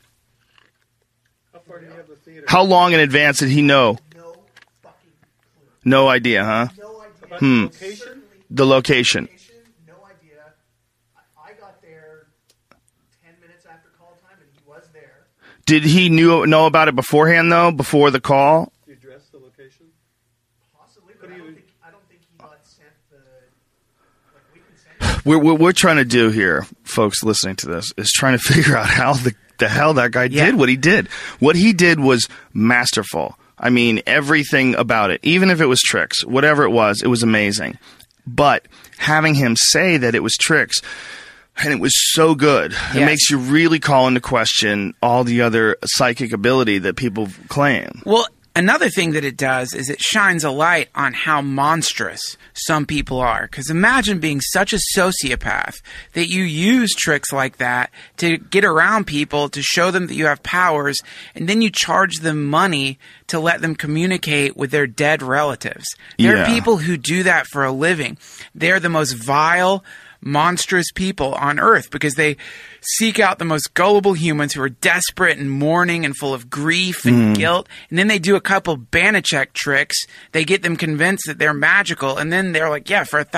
How far do you have the theater? How long in advance did he know? No fucking clue. No idea, huh? No idea. About the location? The location. No idea. I got there 10 minutes after call time, and he was there. Did he know about it beforehand, though, before the call? The address, the location? Possibly, but I don't think he got sent the... Like, we can send What we're trying to do here, folks listening to this, is trying to figure out how the hell that guy did what he did. What he did was masterful. I mean, everything about it, even if it was tricks, whatever it was amazing. But having him say that it was tricks, and it was so good, it makes you really call into question all the other psychic ability that people claim. Well, another thing that it does is it shines a light on how monstrous some people are. Because imagine being such a sociopath that you use tricks like that to get around people, to show them that you have powers, and then you charge them money to let them communicate with their dead relatives. There are people who do that for a living. They're the most vile, monstrous people on earth because they seek out the most gullible humans who are desperate and mourning and full of grief and guilt. And then they do a couple Banachek tricks. They get them convinced that they're magical. And then they're like, yeah, for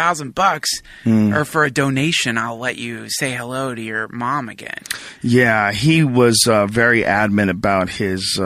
$1,000 or for a donation, I'll let you say hello to your mom again. Yeah, he was very adamant about his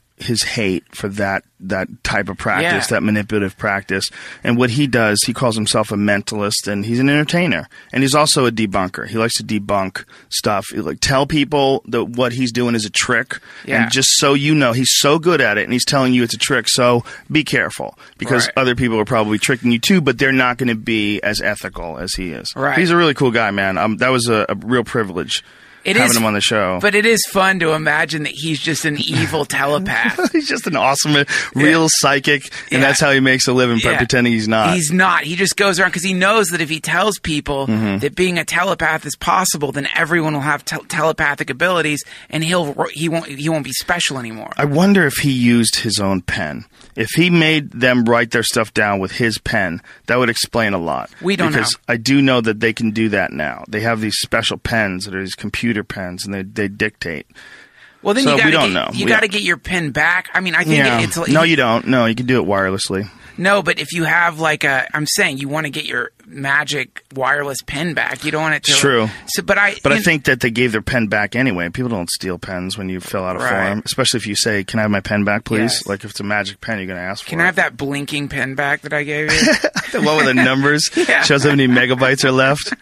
hate for that type of practice, that manipulative practice. And what he does, he calls himself a mentalist, and he's an entertainer. And he's also a debunker. He likes to debunk stuff. He tell people that what he's doing is a trick. Yeah. And just so you know, he's so good at it, and he's telling you it's a trick, so be careful. Because other people are probably tricking you too, but they're not going to be as ethical as he is. Right. He's a really cool guy, man. That was a real privilege. Having him on the show. But it is fun to imagine that he's just an evil telepath. He's just an awesome, real psychic, and that's how he makes a living, pretending he's not. He's not. He just goes around because he knows that if he tells people that being a telepath is possible, then everyone will have telepathic abilities, and he won't be special anymore. I wonder if he used his own pen. If he made them write their stuff down with his pen, that would explain a lot. We don't know. Because I do know that they can do that now. They have these special pens that are these computer pens, and they dictate. Well, then so you we don't know. You got to get your pen back. I mean, I think it's like, no, you don't. No, you can do it wirelessly. No, but if you have I'm saying you want to get your magic wireless pen back. You don't want it to. True. So, but I think that they gave their pen back anyway. People don't steal pens when you fill out a form, especially if you say, "Can I have my pen back, please?" Yes. Like if it's a magic pen, you're going to ask for it. Can I have that blinking pen back that I gave you? The one with the numbers shows how many megabytes are left.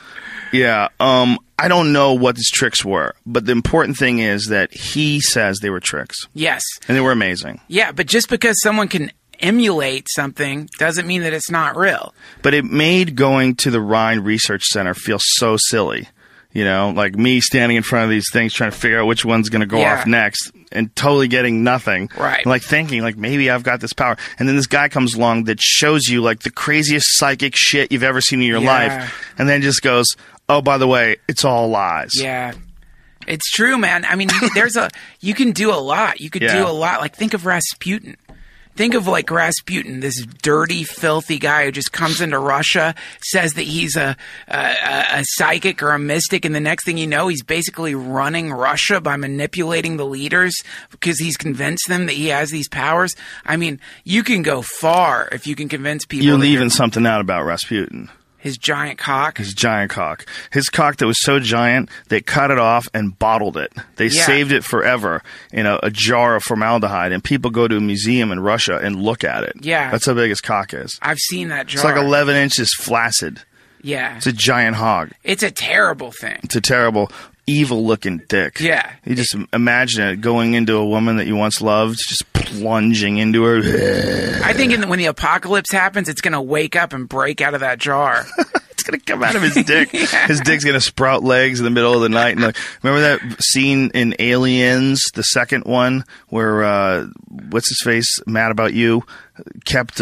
Yeah. I don't know what his tricks were, but the important thing is that he says they were tricks. Yes. And they were amazing. Yeah, but just because someone can emulate something doesn't mean that it's not real. But it made going to the Rhine Research Center feel so silly. You know, like me standing in front of these things trying to figure out which one's going to go off next and totally getting nothing. Right. Like thinking, like, maybe I've got this power. And then this guy comes along that shows you, like, the craziest psychic shit you've ever seen in your life. And then just goes, oh, by the way, it's all lies. Yeah. It's true, man. I mean, you can do a lot. You could do a lot. Like, think of Rasputin. Think of like Rasputin, this dirty, filthy guy who just comes into Russia, says that he's a psychic or a mystic, and the next thing you know, he's basically running Russia by manipulating the leaders because he's convinced them that he has these powers. I mean, you can go far if you can convince people. You're leaving something out about Rasputin. His giant cock. His giant cock. His cock that was so giant, they cut it off and bottled it. They saved it forever in a jar of formaldehyde, and people go to a museum in Russia and look at it. Yeah. That's how big his cock is. I've seen that jar. It's like 11 inches flaccid. Yeah. It's a giant hog. It's a terrible thing. It's a terrible, evil-looking dick. Yeah. You just imagine it going into a woman that you once loved, just plunging into her. I think when the apocalypse happens, it's going to wake up and break out of that jar. It's going to come out of his dick. His dick's going to sprout legs in the middle of the night. And like, remember that scene in Aliens, the second one, where, what's his face, Mad About You, kept,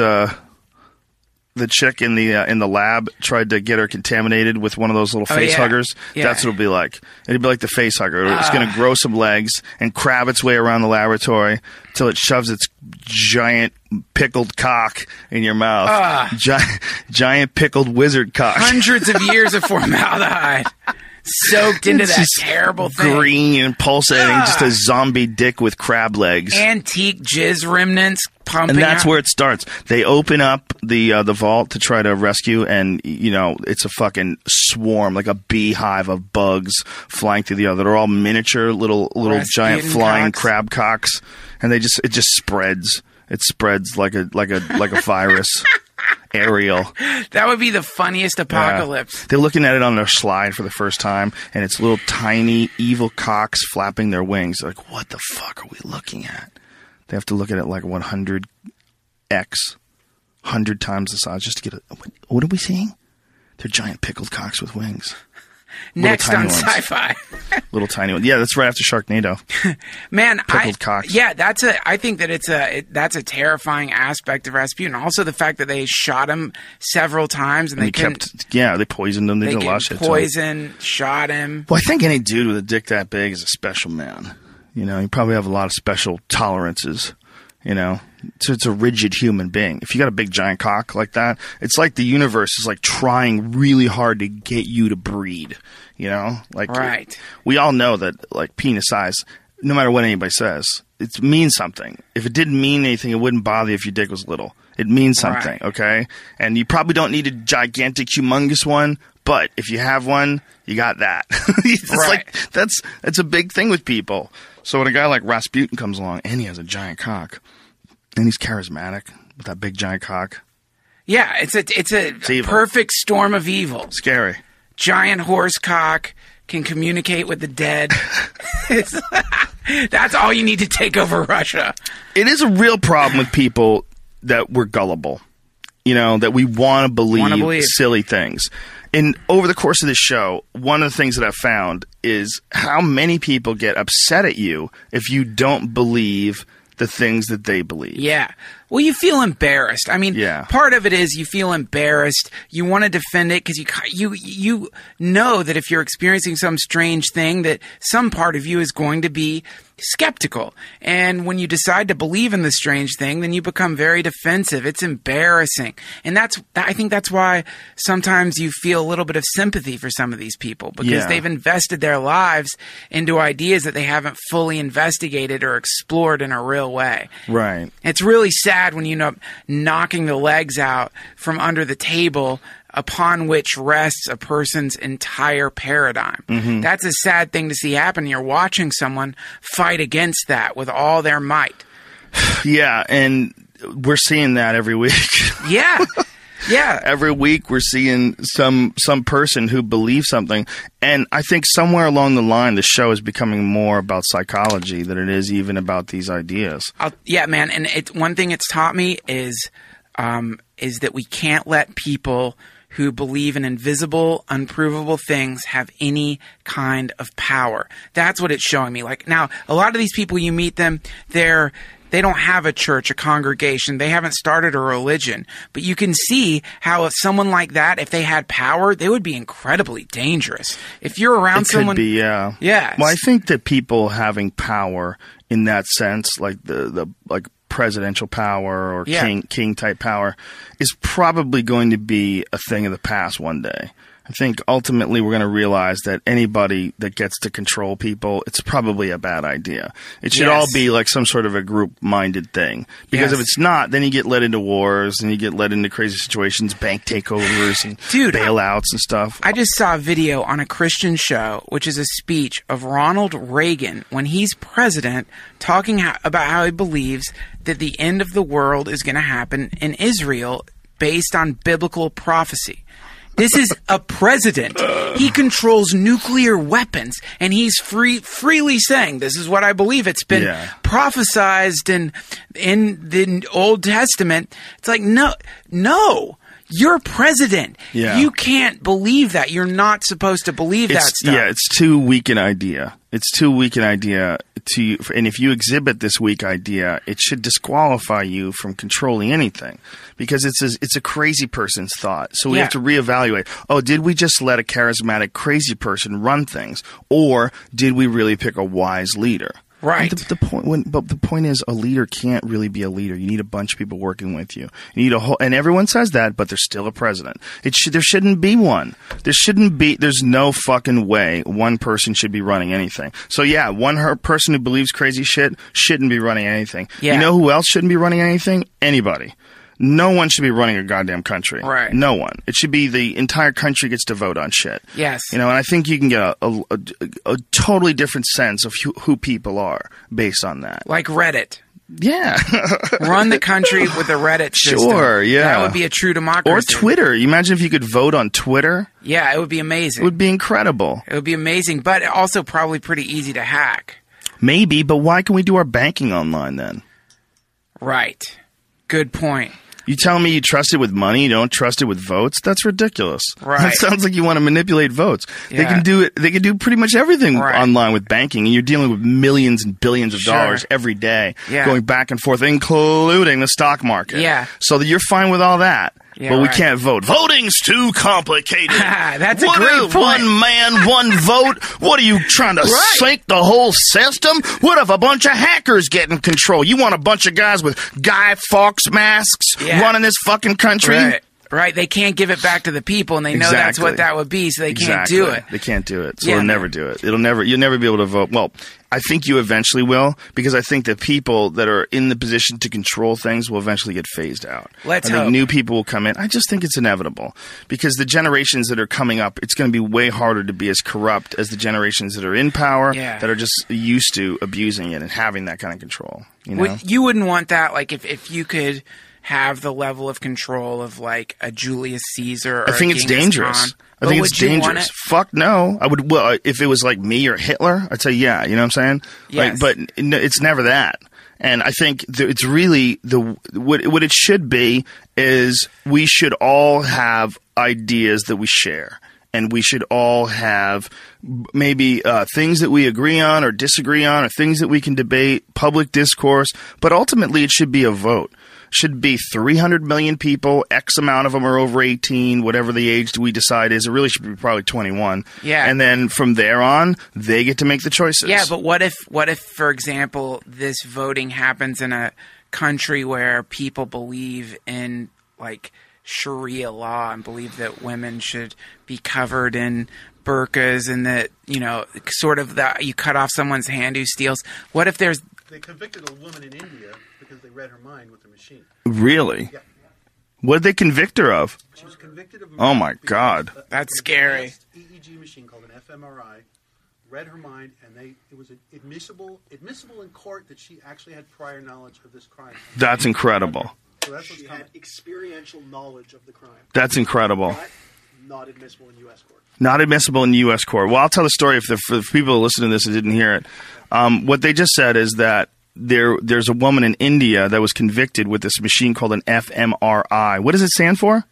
the chick in the lab tried to get her contaminated with one of those little face huggers. Yeah. That's what it'll be like. It'd be like the face hugger. It's going to grow some legs and crab its way around the laboratory till it shoves its giant pickled cock in your mouth. Giant pickled wizard cock. Hundreds of years of formaldehyde soaked into that terrible thing. Green and pulsating, just a zombie dick with crab legs. Antique jizz remnants pumping And that's out. where it starts. They open up the vault to try to rescue, and, you know, it's a fucking swarm, like a beehive of bugs flying through the other. They're all miniature little giant flying crab cocks, and it just spreads. It spreads like a virus. Ariel. That would be the funniest apocalypse. Yeah. They're looking at it on their slide for the first time, and it's little tiny evil cocks flapping their wings. They're like, what the fuck are we looking at? They have to look at it like 100x, 100 times the size just to get a... What are we seeing? They're giant pickled cocks with wings. Next on ones. Sci-Fi. Little tiny one. Yeah, that's right after Sharknado. Man, Pickled cocks. Yeah, I think that that's a terrifying aspect of Rasputin. Also, the fact that they shot him several times and they they poisoned him. They did a lot of shit to him. Poison, shot him. Well, I think any dude with a dick that big is a special man. You know, you probably have a lot of special tolerances. You know, so it's a rigid human being. If you got a big giant cock like that, it's like the universe is like trying really hard to get you to breed. You know, like right. We all know that like penis size, no matter what anybody says, it means something. If it didn't mean anything, it wouldn't bother you if your dick was little. It means something, right. Okay? And you probably don't need a gigantic, humongous one, but if you have one, you got that. It's right. like that's a big thing with people. So when a guy like Rasputin comes along and he has a giant cock, and he's charismatic with that big giant cock. Yeah, it's a perfect storm of evil. Scary. Giant horse cock, can communicate with the dead. That's all you need to take over Russia. It is a real problem with people that we're gullible. You know, that we want to believe silly things. And over the course of this show, one of the things that I've found is how many people get upset at you if you don't believe the things that they believe. Yeah. Well, you feel embarrassed. I mean, part of it is you feel embarrassed. You want to defend it because you know that if you're experiencing some strange thing, that some part of you is going to be skeptical. And when you decide to believe in the strange thing, then you become very defensive. It's embarrassing. And I think that's why sometimes you feel a little bit of sympathy for some of these people because they've invested their lives into ideas that they haven't fully investigated or explored in a real way. Right. It's really sad when you end up knocking the legs out from under the table upon which rests a person's entire paradigm. Mm-hmm. That's a sad thing to see happen. You're watching someone fight against that with all their might. Yeah, and we're seeing that every week. Yeah. Yeah. Every week we're seeing some person who believes something. And I think somewhere along the line, the show is becoming more about psychology than it is even about these ideas. Yeah, man. And one thing it's taught me is that we can't let people who believe in invisible, unprovable things have any kind of power. That's what it's showing me. Like now, a lot of these people, you meet them, they don't have a church, a congregation. They haven't started a religion. But you can see how if someone like that, if they had power, they would be incredibly dangerous. If you're around someone... Could be, yeah. Yeah. Well, I think that people having power in that sense, like the like presidential power or king type power, is probably going to be a thing of the past one day. I think ultimately we're going to realize that anybody that gets to control people, it's probably a bad idea. It should all be like some sort of a group-minded thing. Because if it's not, then you get led into wars and you get led into crazy situations, bank takeovers and bailouts and stuff. I just saw a video on a Christian show, which is a speech of Ronald Reagan when he's president, talking about how he believes that the end of the world is going to happen in Israel based on biblical prophecy. This is a president. He controls nuclear weapons, and he's freely saying, this is what I believe. It's been prophesized in the Old Testament. It's like, no. You're president. Yeah. You can't believe that. You're not supposed to believe that stuff. Yeah, it's too weak an idea. It's too weak an idea and if you exhibit this weak idea, it should disqualify you from controlling anything because it's a crazy person's thought. So we have to reevaluate. Oh, did we just let a charismatic crazy person run things, or did we really pick a wise leader? Right. But the point is, a leader can't really be a leader. You need a bunch of people working with you. You need and everyone says that, but there's still a president. There shouldn't be one. There's no fucking way one person should be running anything. So one person who believes crazy shit shouldn't be running anything. Yeah. You know who else shouldn't be running anything? Anybody. No one should be running a goddamn country. Right. No one. It should be the entire country gets to vote on shit. Yes. You know, and I think you can get a totally different sense of who people are based on that. Like Reddit. Yeah. Run the country with a Reddit system. Sure, yeah. That would be a true democracy. Or Twitter. You imagine if you could vote on Twitter? Yeah, it would be amazing. It would be incredible. It would be amazing, but also probably pretty easy to hack. Maybe, but why can we do our banking online then? Right. Good point. You telling me you trust it with money, you don't trust it with votes? That's ridiculous. Right. That sounds like you want to manipulate votes. They Yeah. can do it. They can do pretty much everything Right. online with banking, and you're dealing with millions and billions of Sure. dollars every day, Yeah. going back and forth, including the stock market. Yeah. So that you're fine with all that. Yeah, but we right. can't vote. Voting's too complicated. That's a What great if point. one man, one vote? What are you trying to Right. sink the whole system? What if a bunch of hackers get in control? You want a bunch of guys with Guy Fawkes masks Yeah. running this fucking country? Right. Right. They can't give it back to the people, and they know that's Exactly. what that would be, so they can't Exactly. do it. They can't do it. So Yeah, they'll man. never do it. You'll never be able to vote. Well, I think you eventually will, because I think the people that are in the position to control things will eventually get phased out. Let's I think hope. new people will come in. I just think it's inevitable, because the generations that are coming up, it's going to be way harder to be as corrupt as the generations that are in power, Yeah. that are just used to abusing it and having that kind of control. You know? You wouldn't want that, like, if you could have the level of control of, like, a Julius Caesar or I think a it's Genghis dangerous. Khan. I But think would it's you want dangerous. it? Fuck no. I would. Well, if it was like me or Hitler, I'd say yeah. You know what I'm saying? Yes. Like, but it's never that. And I think it's really what it should be is we should all have ideas that we share. And we should all have maybe things that we agree on or disagree on, or things that we can debate, public discourse. But ultimately, it should be a vote. Should be 300 million people. X amount of them are over 18, whatever the age we decide is. It really should be probably 21. Yeah. And then from there on, they get to make the choices. Yeah, but what if, for example, this voting happens in a country where people believe in, like, Sharia law and believe that women should be covered in burqas, and that, you know, sort of you cut off someone's hand who steals. What if there's... They convicted a woman in India because they read her mind with a machine. Really? Yeah. What did they convict her of? She was convicted of. Oh, my God. That's scary. EEG machine called an fMRI read her mind, and it was admissible in court that she actually had prior knowledge of this crime. That's incredible. So that's what's She coming. had experiential knowledge of the crime. That's incredible. But not admissible in U.S. court. Not admissible in the U.S. court. Well, I'll tell the story for the people who listen to this and didn't hear it. What they just said is that there's a woman in India that was convicted with this machine called an fMRI. What does it stand for?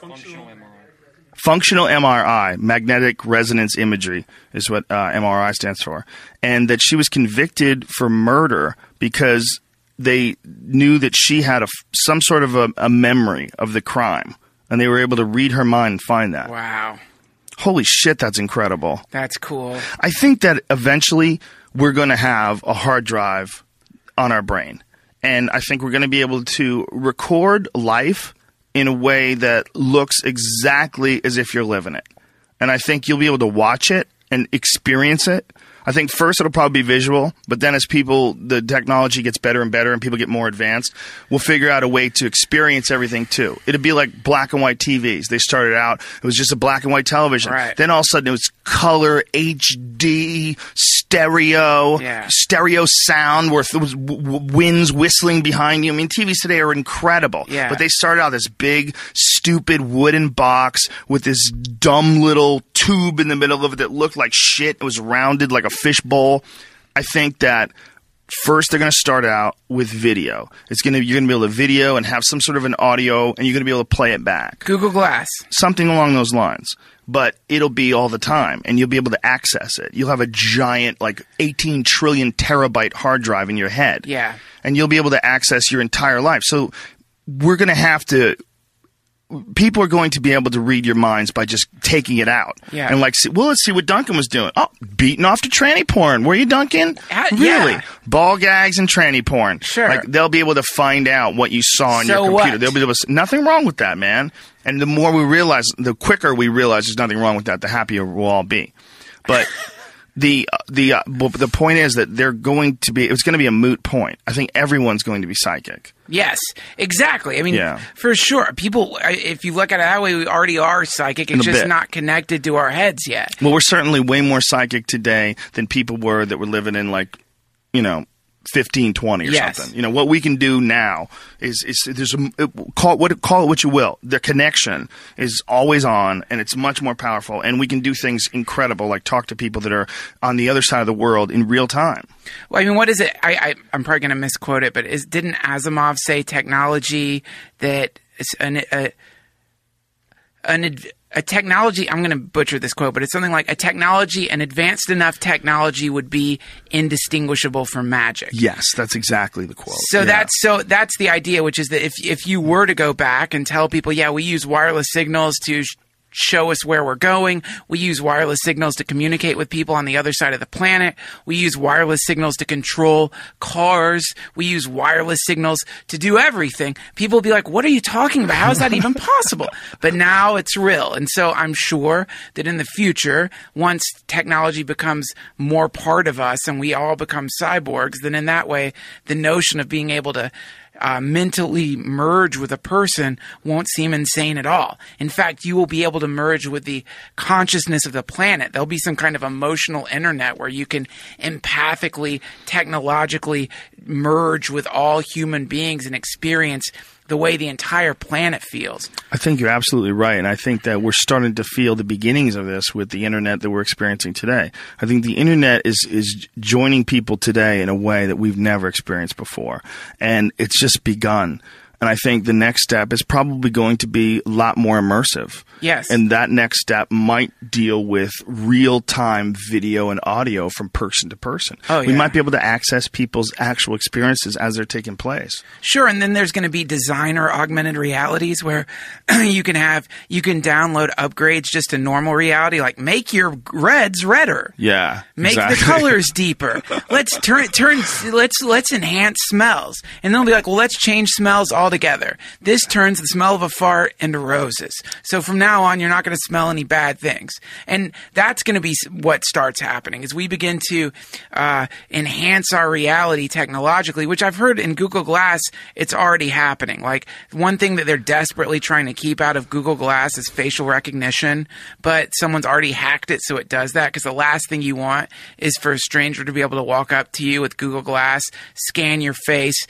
Functional MRI, magnetic resonance imagery, is what MRI stands for. And that she was convicted for murder because they knew that she had some sort of a memory of the crime. And they were able to read her mind and find that. Wow. Holy shit, that's incredible. That's cool. I think that eventually we're going to have a hard drive on our brain. And I think we're going to be able to record life in a way that looks exactly as if you're living it. And I think you'll be able to watch it and experience it. I think first it'll probably be visual, but then as the technology gets better and better and people get more advanced, we'll figure out a way to experience everything too. It'll be like black and white TVs. They started out, it was just a black and white television. Right. Then all of a sudden it was color, HD, stereo, stereo sound where there was winds whistling behind you. I mean, TVs today are incredible. Yeah. But they started out this big, stupid wooden box with this dumb little tube in the middle of it that looked like shit. It was rounded like a fishbowl. I think that first they're going to start out with video. You're going to be able to video and have some sort of an audio, and you're going to be able to play it back. Google Glass. Something along those lines. But it'll be all the time, and you'll be able to access it. You'll have a giant, like 18 trillion terabyte hard drive in your head. Yeah. And you'll be able to access your entire life. So we're going to have to... People are going to be able to read your minds by just taking it out. Yeah. And like, let's see what Duncan was doing. Oh, beating off to tranny porn. Were you, Duncan? Really? Yeah. Ball gags and tranny porn. Sure. Like, they'll be able to find out what you saw on So your computer. what? They'll be able to, nothing wrong with that, man. And the more we realize, the quicker we realize there's nothing wrong with that, the happier we'll all be. But the point is that it's going to be a moot point. I think everyone's going to be psychic. Yes, exactly. I mean, Yeah. for sure. People, if you look at it that way, we already are psychic. It's In a just bit. not connected to our heads yet. Well, we're certainly way more psychic today than people were that were living in, like, 15, 20 or Yes. something. You know, what we can do now is there's call it what you will. The connection is always on, and it's much more powerful, and we can do things incredible, like talk to people that are on the other side of the world in real time. Well, I mean, what is it? I'm probably going to misquote it, but didn't Asimov say technology that is a technology, I'm going to butcher this quote, but it's something like an advanced enough technology would be indistinguishable from magic. Yes, that's exactly the quote. So Yeah. that's the idea, which is that if you were to go back and tell people, yeah, we use wireless signals to show us where we're going. We use wireless signals to communicate with people on the other side of the planet. We use wireless signals to control cars. We use wireless signals to do everything. People will be like, what are you talking about? How is that even possible? But now it's real. And so I'm sure that in the future, once technology becomes more part of us and we all become cyborgs, then in that way, the notion of being able to mentally merge with a person won't seem insane at all. In fact, you will be able to merge with the consciousness of the planet. There'll be some kind of emotional internet where you can empathically, technologically merge with all human beings and experience the way the entire planet feels. I think you're absolutely right, and I think that we're starting to feel the beginnings of this with the internet that we're experiencing today. I think the internet is joining people today in a way that we've never experienced before, and it's just begun. And I think the next step is probably going to be a lot more immersive. Yes. And that next step might deal with real-time video and audio from person to person. Oh, We yeah. might be able to access people's actual experiences as they're taking place. Sure, and then there's going to be designer augmented realities where you can download upgrades just to normal reality, like make your reds redder. Yeah. Make exactly. the colors deeper. Let's let's enhance smells. And they'll be like, well, let's change smells altogether. This turns the smell of a fart into roses. So from now on, you're not going to smell any bad things. And that's going to be what starts happening as we begin to enhance our reality technologically, which I've heard in Google Glass, it's already happening. Like one thing that they're desperately trying to keep out of Google Glass is facial recognition, but someone's already hacked it so it does that, because the last thing you want is for a stranger to be able to walk up to you with Google Glass, scan your face,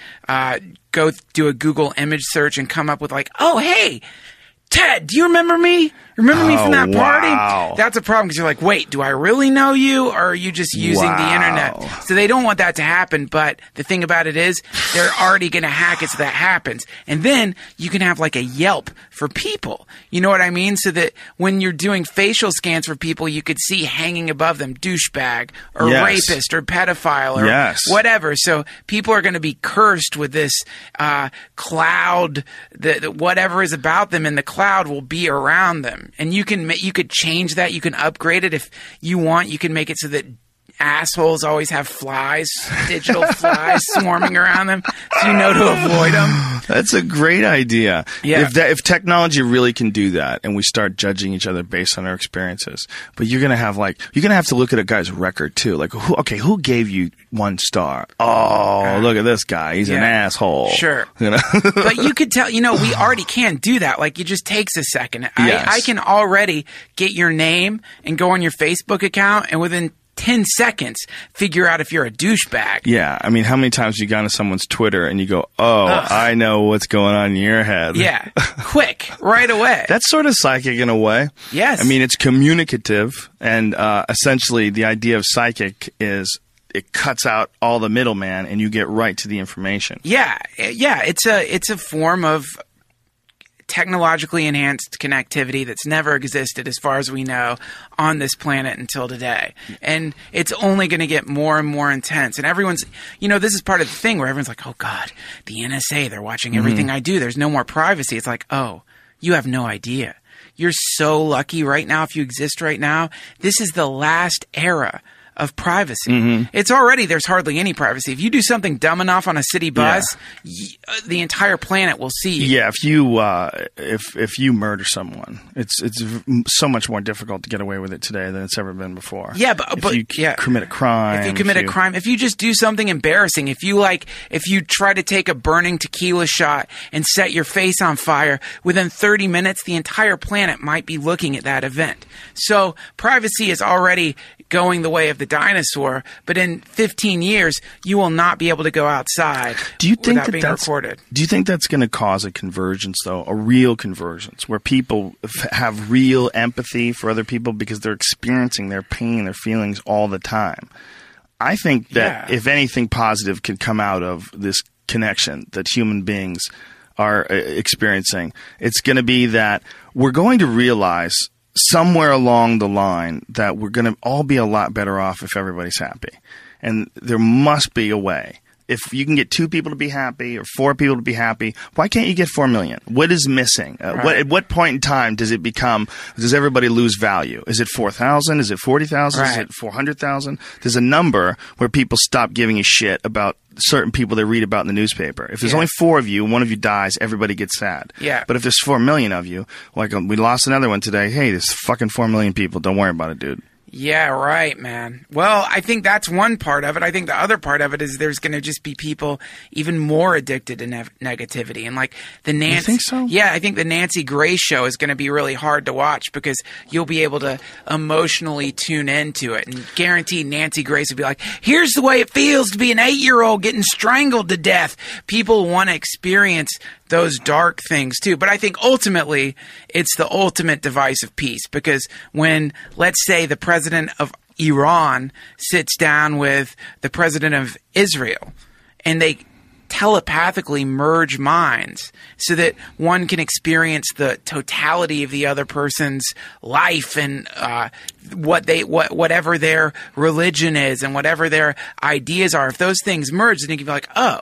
go do a Google image search and come up with like, oh, hey, Ted, do you remember me? Remember me from that party? Wow. That's a problem because you're like, wait, do I really know you, or are you just using the internet? So they don't want that to happen, but the thing about it is they're already going to hack it so that happens. And then you can have like a Yelp for people. You know what I mean? So that when you're doing facial scans for people, you could see hanging above them douchebag or Yes. rapist or pedophile or Yes. whatever. So people are going to be cursed with this cloud. Whatever is about them in the cloud will be around them. And you could change that. You can upgrade it if you want. You can make it so that assholes always have flies, digital flies swarming around them, so you know to avoid them. That's a great idea. Yeah. If technology really can do that, and we start judging each other based on our experiences, but you're gonna have to look at a guy's record too. Like, who gave you 1 star? Oh, look at this guy. He's an Yeah. asshole. Sure. You know? But you could tell, we already can do that. Like, it just takes a second. Yes. I can already get your name and go on your Facebook account, and within 10 seconds, figure out if you're a douchebag. Yeah. I mean, how many times you gone to someone's Twitter and you go, oh, I know what's going on in your head. Yeah. Quick. Right away. That's sort of psychic in a way. Yes. I mean, it's communicative, and essentially the idea of psychic is it cuts out all the middleman and you get right to the information. Yeah. It's a form of technologically enhanced connectivity that's never existed, as far as we know, on this planet until today. And it's only going to get more and more intense. And everyone's, this is part of the thing where everyone's like, oh God, the NSA, they're watching everything I do. There's no more privacy. It's like, oh, you have no idea. You're so lucky right now. If you exist right now, this is the last era of privacy. It's already, there's hardly any privacy. If you do something dumb enough on a city bus, the entire planet will see you. Yeah, if you if you murder someone, it's so much more difficult to get away with it today than it's ever been before. Yeah, but if you commit a crime, if you commit a crime, if you just do something embarrassing, if you try to take a burning tequila shot and set your face on fire, within 30 minutes, the entire planet might be looking at that event. So privacy is already going the way of the dinosaur, but in 15 years, you will not be able to go outside without being recorded. Do you think that's going to cause a convergence, though, a real convergence, where people have real empathy for other people because they're experiencing their pain, their feelings all the time? I think that if anything positive can come out of this connection that human beings are experiencing, it's going to be that we're going to realize somewhere along the line that we're going to all be a lot better off if everybody's happy. And there must be a way. If you can get 2 people to be happy or 4 people to be happy, why can't you get 4 million? What is missing? At what point in time does everybody lose value? Is it 4,000? Is it 40,000? Is it 400,000? There's a number where people stop giving a shit about certain people they read about in the newspaper. If there's only 4 of you and one of you dies, everybody gets sad. Yeah. But if there's 4 million of you, like we lost another one today, hey, there's fucking 4 million people. Don't worry about it, dude. Yeah, right, man. Well, I think that's one part of it. I think the other part of it is there's going to just be people even more addicted to negativity. And like the Nancy... You think so? Yeah, I think the Nancy Grace show is going to be really hard to watch because you'll be able to emotionally tune into it. And guaranteed Nancy Grace would be like, here's the way it feels to be an 8-year-old getting strangled to death. People want to experience those dark things too. But I think ultimately it's the ultimate device of peace, because when, let's say, the president of Iran sits down with the president of Israel and they telepathically merge minds so that one can experience the totality of the other person's life and whatever their religion is and whatever their ideas are. If those things merge, then you can be like, oh,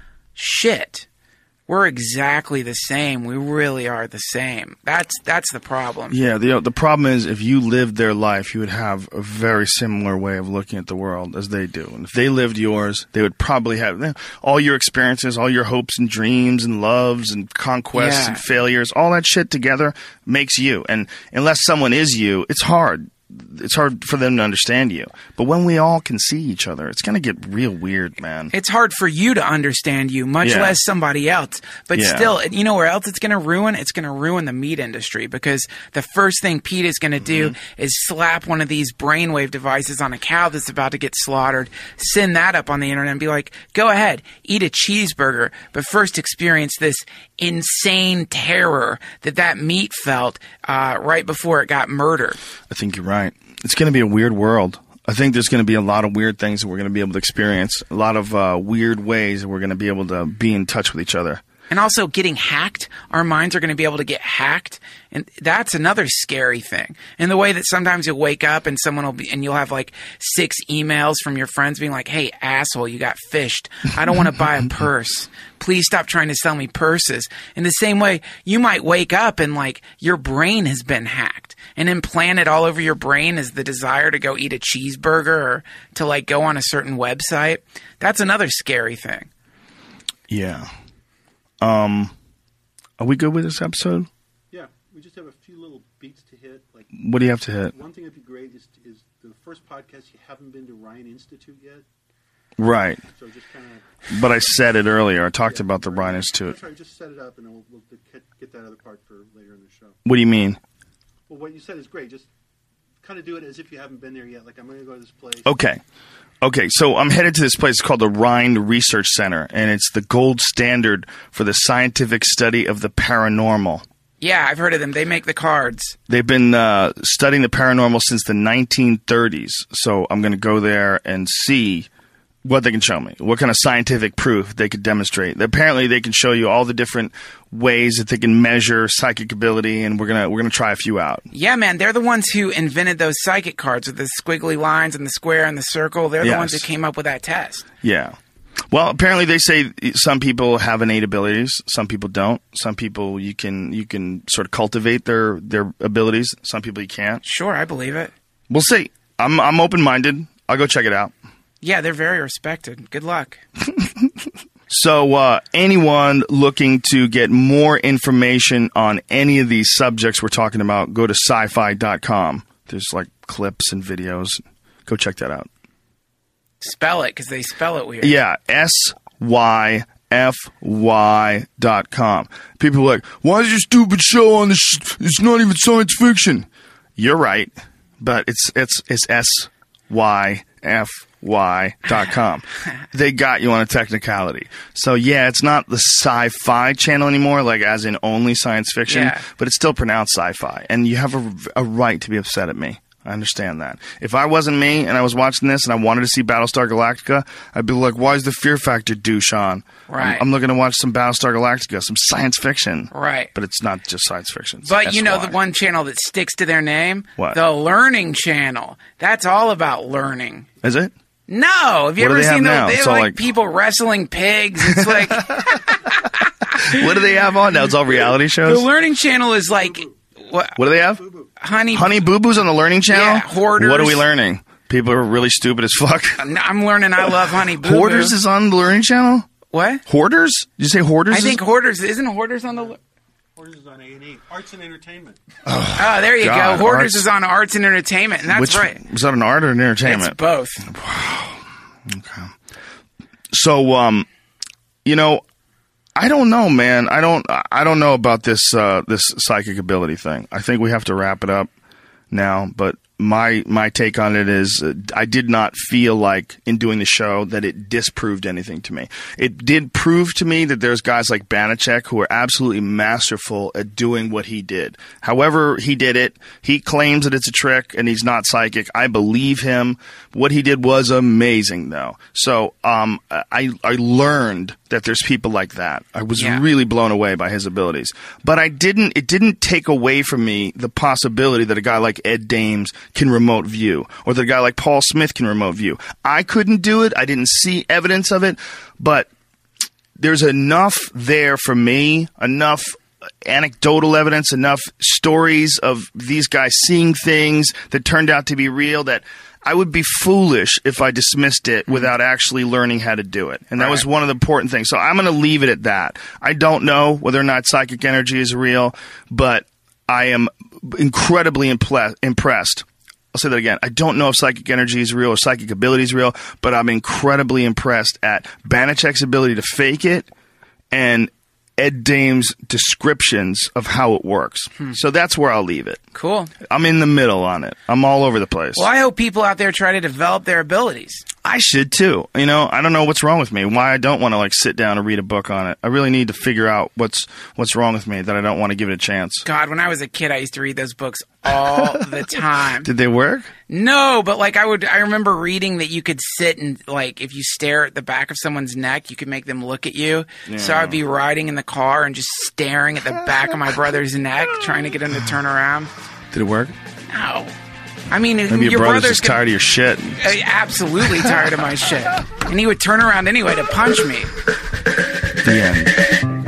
shit. We're exactly the same. We really are the same. That's the problem. Yeah, the problem is if you lived their life, you would have a very similar way of looking at the world as they do. And if they lived yours, they would probably have all your experiences, all your hopes and dreams and loves and conquests and failures. All that shit together makes you. And unless someone is you, it's hard. It's hard for them to understand you. But when we all can see each other, it's going to get real weird, man. It's hard for you to understand you, much less somebody else. But still, you know where else it's going to ruin? It's going to ruin the meat industry, because the first thing Pete is going to do is slap one of these brainwave devices on a cow that's about to get slaughtered, send that up on the internet and be like, go ahead, eat a cheeseburger, but first experience this insane terror that meat felt right before it got murdered. I think you're right. It's going to be a weird world. I think there's going to be a lot of weird things that we're going to be able to experience, a lot of weird ways that we're going to be able to be in touch with each other. And also getting hacked. Our minds are going to be able to get hacked. And that's another scary thing. And the way that sometimes you'll wake up and you'll have like 6 emails from your friends being like, hey, asshole, you got phished. I don't want to buy a purse. Please stop trying to sell me purses. In the same way, you might wake up and like your brain has been hacked. And implanted all over your brain is the desire to go eat a cheeseburger or to like go on a certain website. That's another scary thing. Yeah. Are we good with this episode? Yeah, we just have a few little beats to hit. Like, what do you have to hit? One thing that'd be great is the first podcast, you haven't been to Ryan Institute yet. Right. So just kind of. But I said it earlier. I talked about the Ryan Institute. Sorry, just set it up, and then we'll get that other part for later in the show. What do you mean? Well, what you said is great. Just kind of do it as if you haven't been there yet. Like, I'm going to go to this place. Okay, so I'm headed to this place called the Rhind Research Center, and it's the gold standard for the scientific study of the paranormal. Yeah, I've heard of them. They make the cards. They've been studying the paranormal since the 1930s, so I'm going to go there and see what they can show me, what kind of scientific proof they could demonstrate. Apparently, they can show you all the different ways that they can measure psychic ability, and we're gonna try a few out. Yeah, man, they're the ones who invented those psychic cards with the squiggly lines and the square and the circle. They're the ones who came up with that test. Yeah. Well, apparently they say some people have innate abilities, some people don't. Some people you can sort of cultivate their abilities. Some people you can't. Sure, I believe it. We'll see. I'm open-minded. I'll go check it out. Yeah, they're very respected. Good luck. So anyone looking to get more information on any of these subjects we're talking about, go to sci-fi.com. There's like clips and videos. Go check that out. Spell it, because they spell it weird. Yeah, SYFY.com. People are like, why is your stupid show on this? It's not even science fiction. You're right, but it's SYFY.com. They got you on a technicality. So, yeah, it's not the Sci-Fi Channel anymore, like as in only science fiction, Yeah. but it's still pronounced sci-fi. And you have a right to be upset at me. I understand that. If I wasn't me and I was watching this and I wanted to see Battlestar Galactica, I'd be like, why is the fear factor douche on? Right. I'm looking to watch some Battlestar Galactica, some science fiction. Right. But it's not just science fiction. It's But you know SY. the one channel that sticks to their name? What? The Learning Channel. That's all about learning. Is it? No, have you What do ever they have seen now? those? They It's have all like like- people wrestling pigs. It's like What do they have on now? It's all reality the shows? Learning Channel is like what? What do they have? Honey Boo Boos on the Learning Channel? Yeah, Hoarders. What are we learning? People are really stupid as fuck. I'm learning I love Honey Boo Boo. Hoarders is on the Learning Channel? What? Hoarders? Did you say Hoarders? I think Hoarders isn't Hoarders on the. Hoarders is on A&E. Arts and Entertainment. Oh, there you God, go. Hoarders arts- is on Arts and Entertainment, and that's Which, right. Was that an art or an It's entertainment? both. So, you know, I don't know, man. I don't know about this psychic ability thing. I think we have to wrap it up now. But my take on it is, I did not feel like in doing the show that it disproved anything to me. It did prove to me that there's guys like Banachek who are absolutely masterful at doing what he did. However he did it, he claims that it's a trick and he's not psychic. I believe him. What he did was amazing, though. So I learned that there's people like that. I was Yeah. really blown away by his abilities. But it didn't take away from me the possibility that a guy like Ed Dames can remote view, or that a guy like Paul Smith can remote view. I couldn't do it. I didn't see evidence of it, but there's enough there for me, enough anecdotal evidence, enough stories of these guys seeing things that turned out to be real that I would be foolish if I dismissed it without actually learning how to do it. And that was one of the important things. So I'm going to leave it at that. I don't know whether or not psychic energy is real, but I am incredibly impressed. I'll say that again. I don't know if psychic energy is real or psychic ability is real, but I'm incredibly impressed at Banachek's ability to fake it and Ed Dames' descriptions of how it works. So that's where I'll leave it. Cool. I'm in the middle on it. I'm all over the place. Well, I hope people out there try to develop their abilities. I should too. You know, I don't know what's wrong with me. Why I don't want to like sit down and read a book on it. I really need to figure out what's wrong with me that I don't want to give it a chance. God, when I was a kid, I used to read those books all the time. Did they work? No, but like I remember reading that you could sit and like if you stare at the back of someone's neck, you could make them look at you. So I'd be riding in the car and just staring at the back of my brother's neck, trying to get him to turn around. Did it work? No. I mean, Maybe your brother's just tired of your shit. Absolutely tired of my shit. And he would turn around anyway to punch me. The end.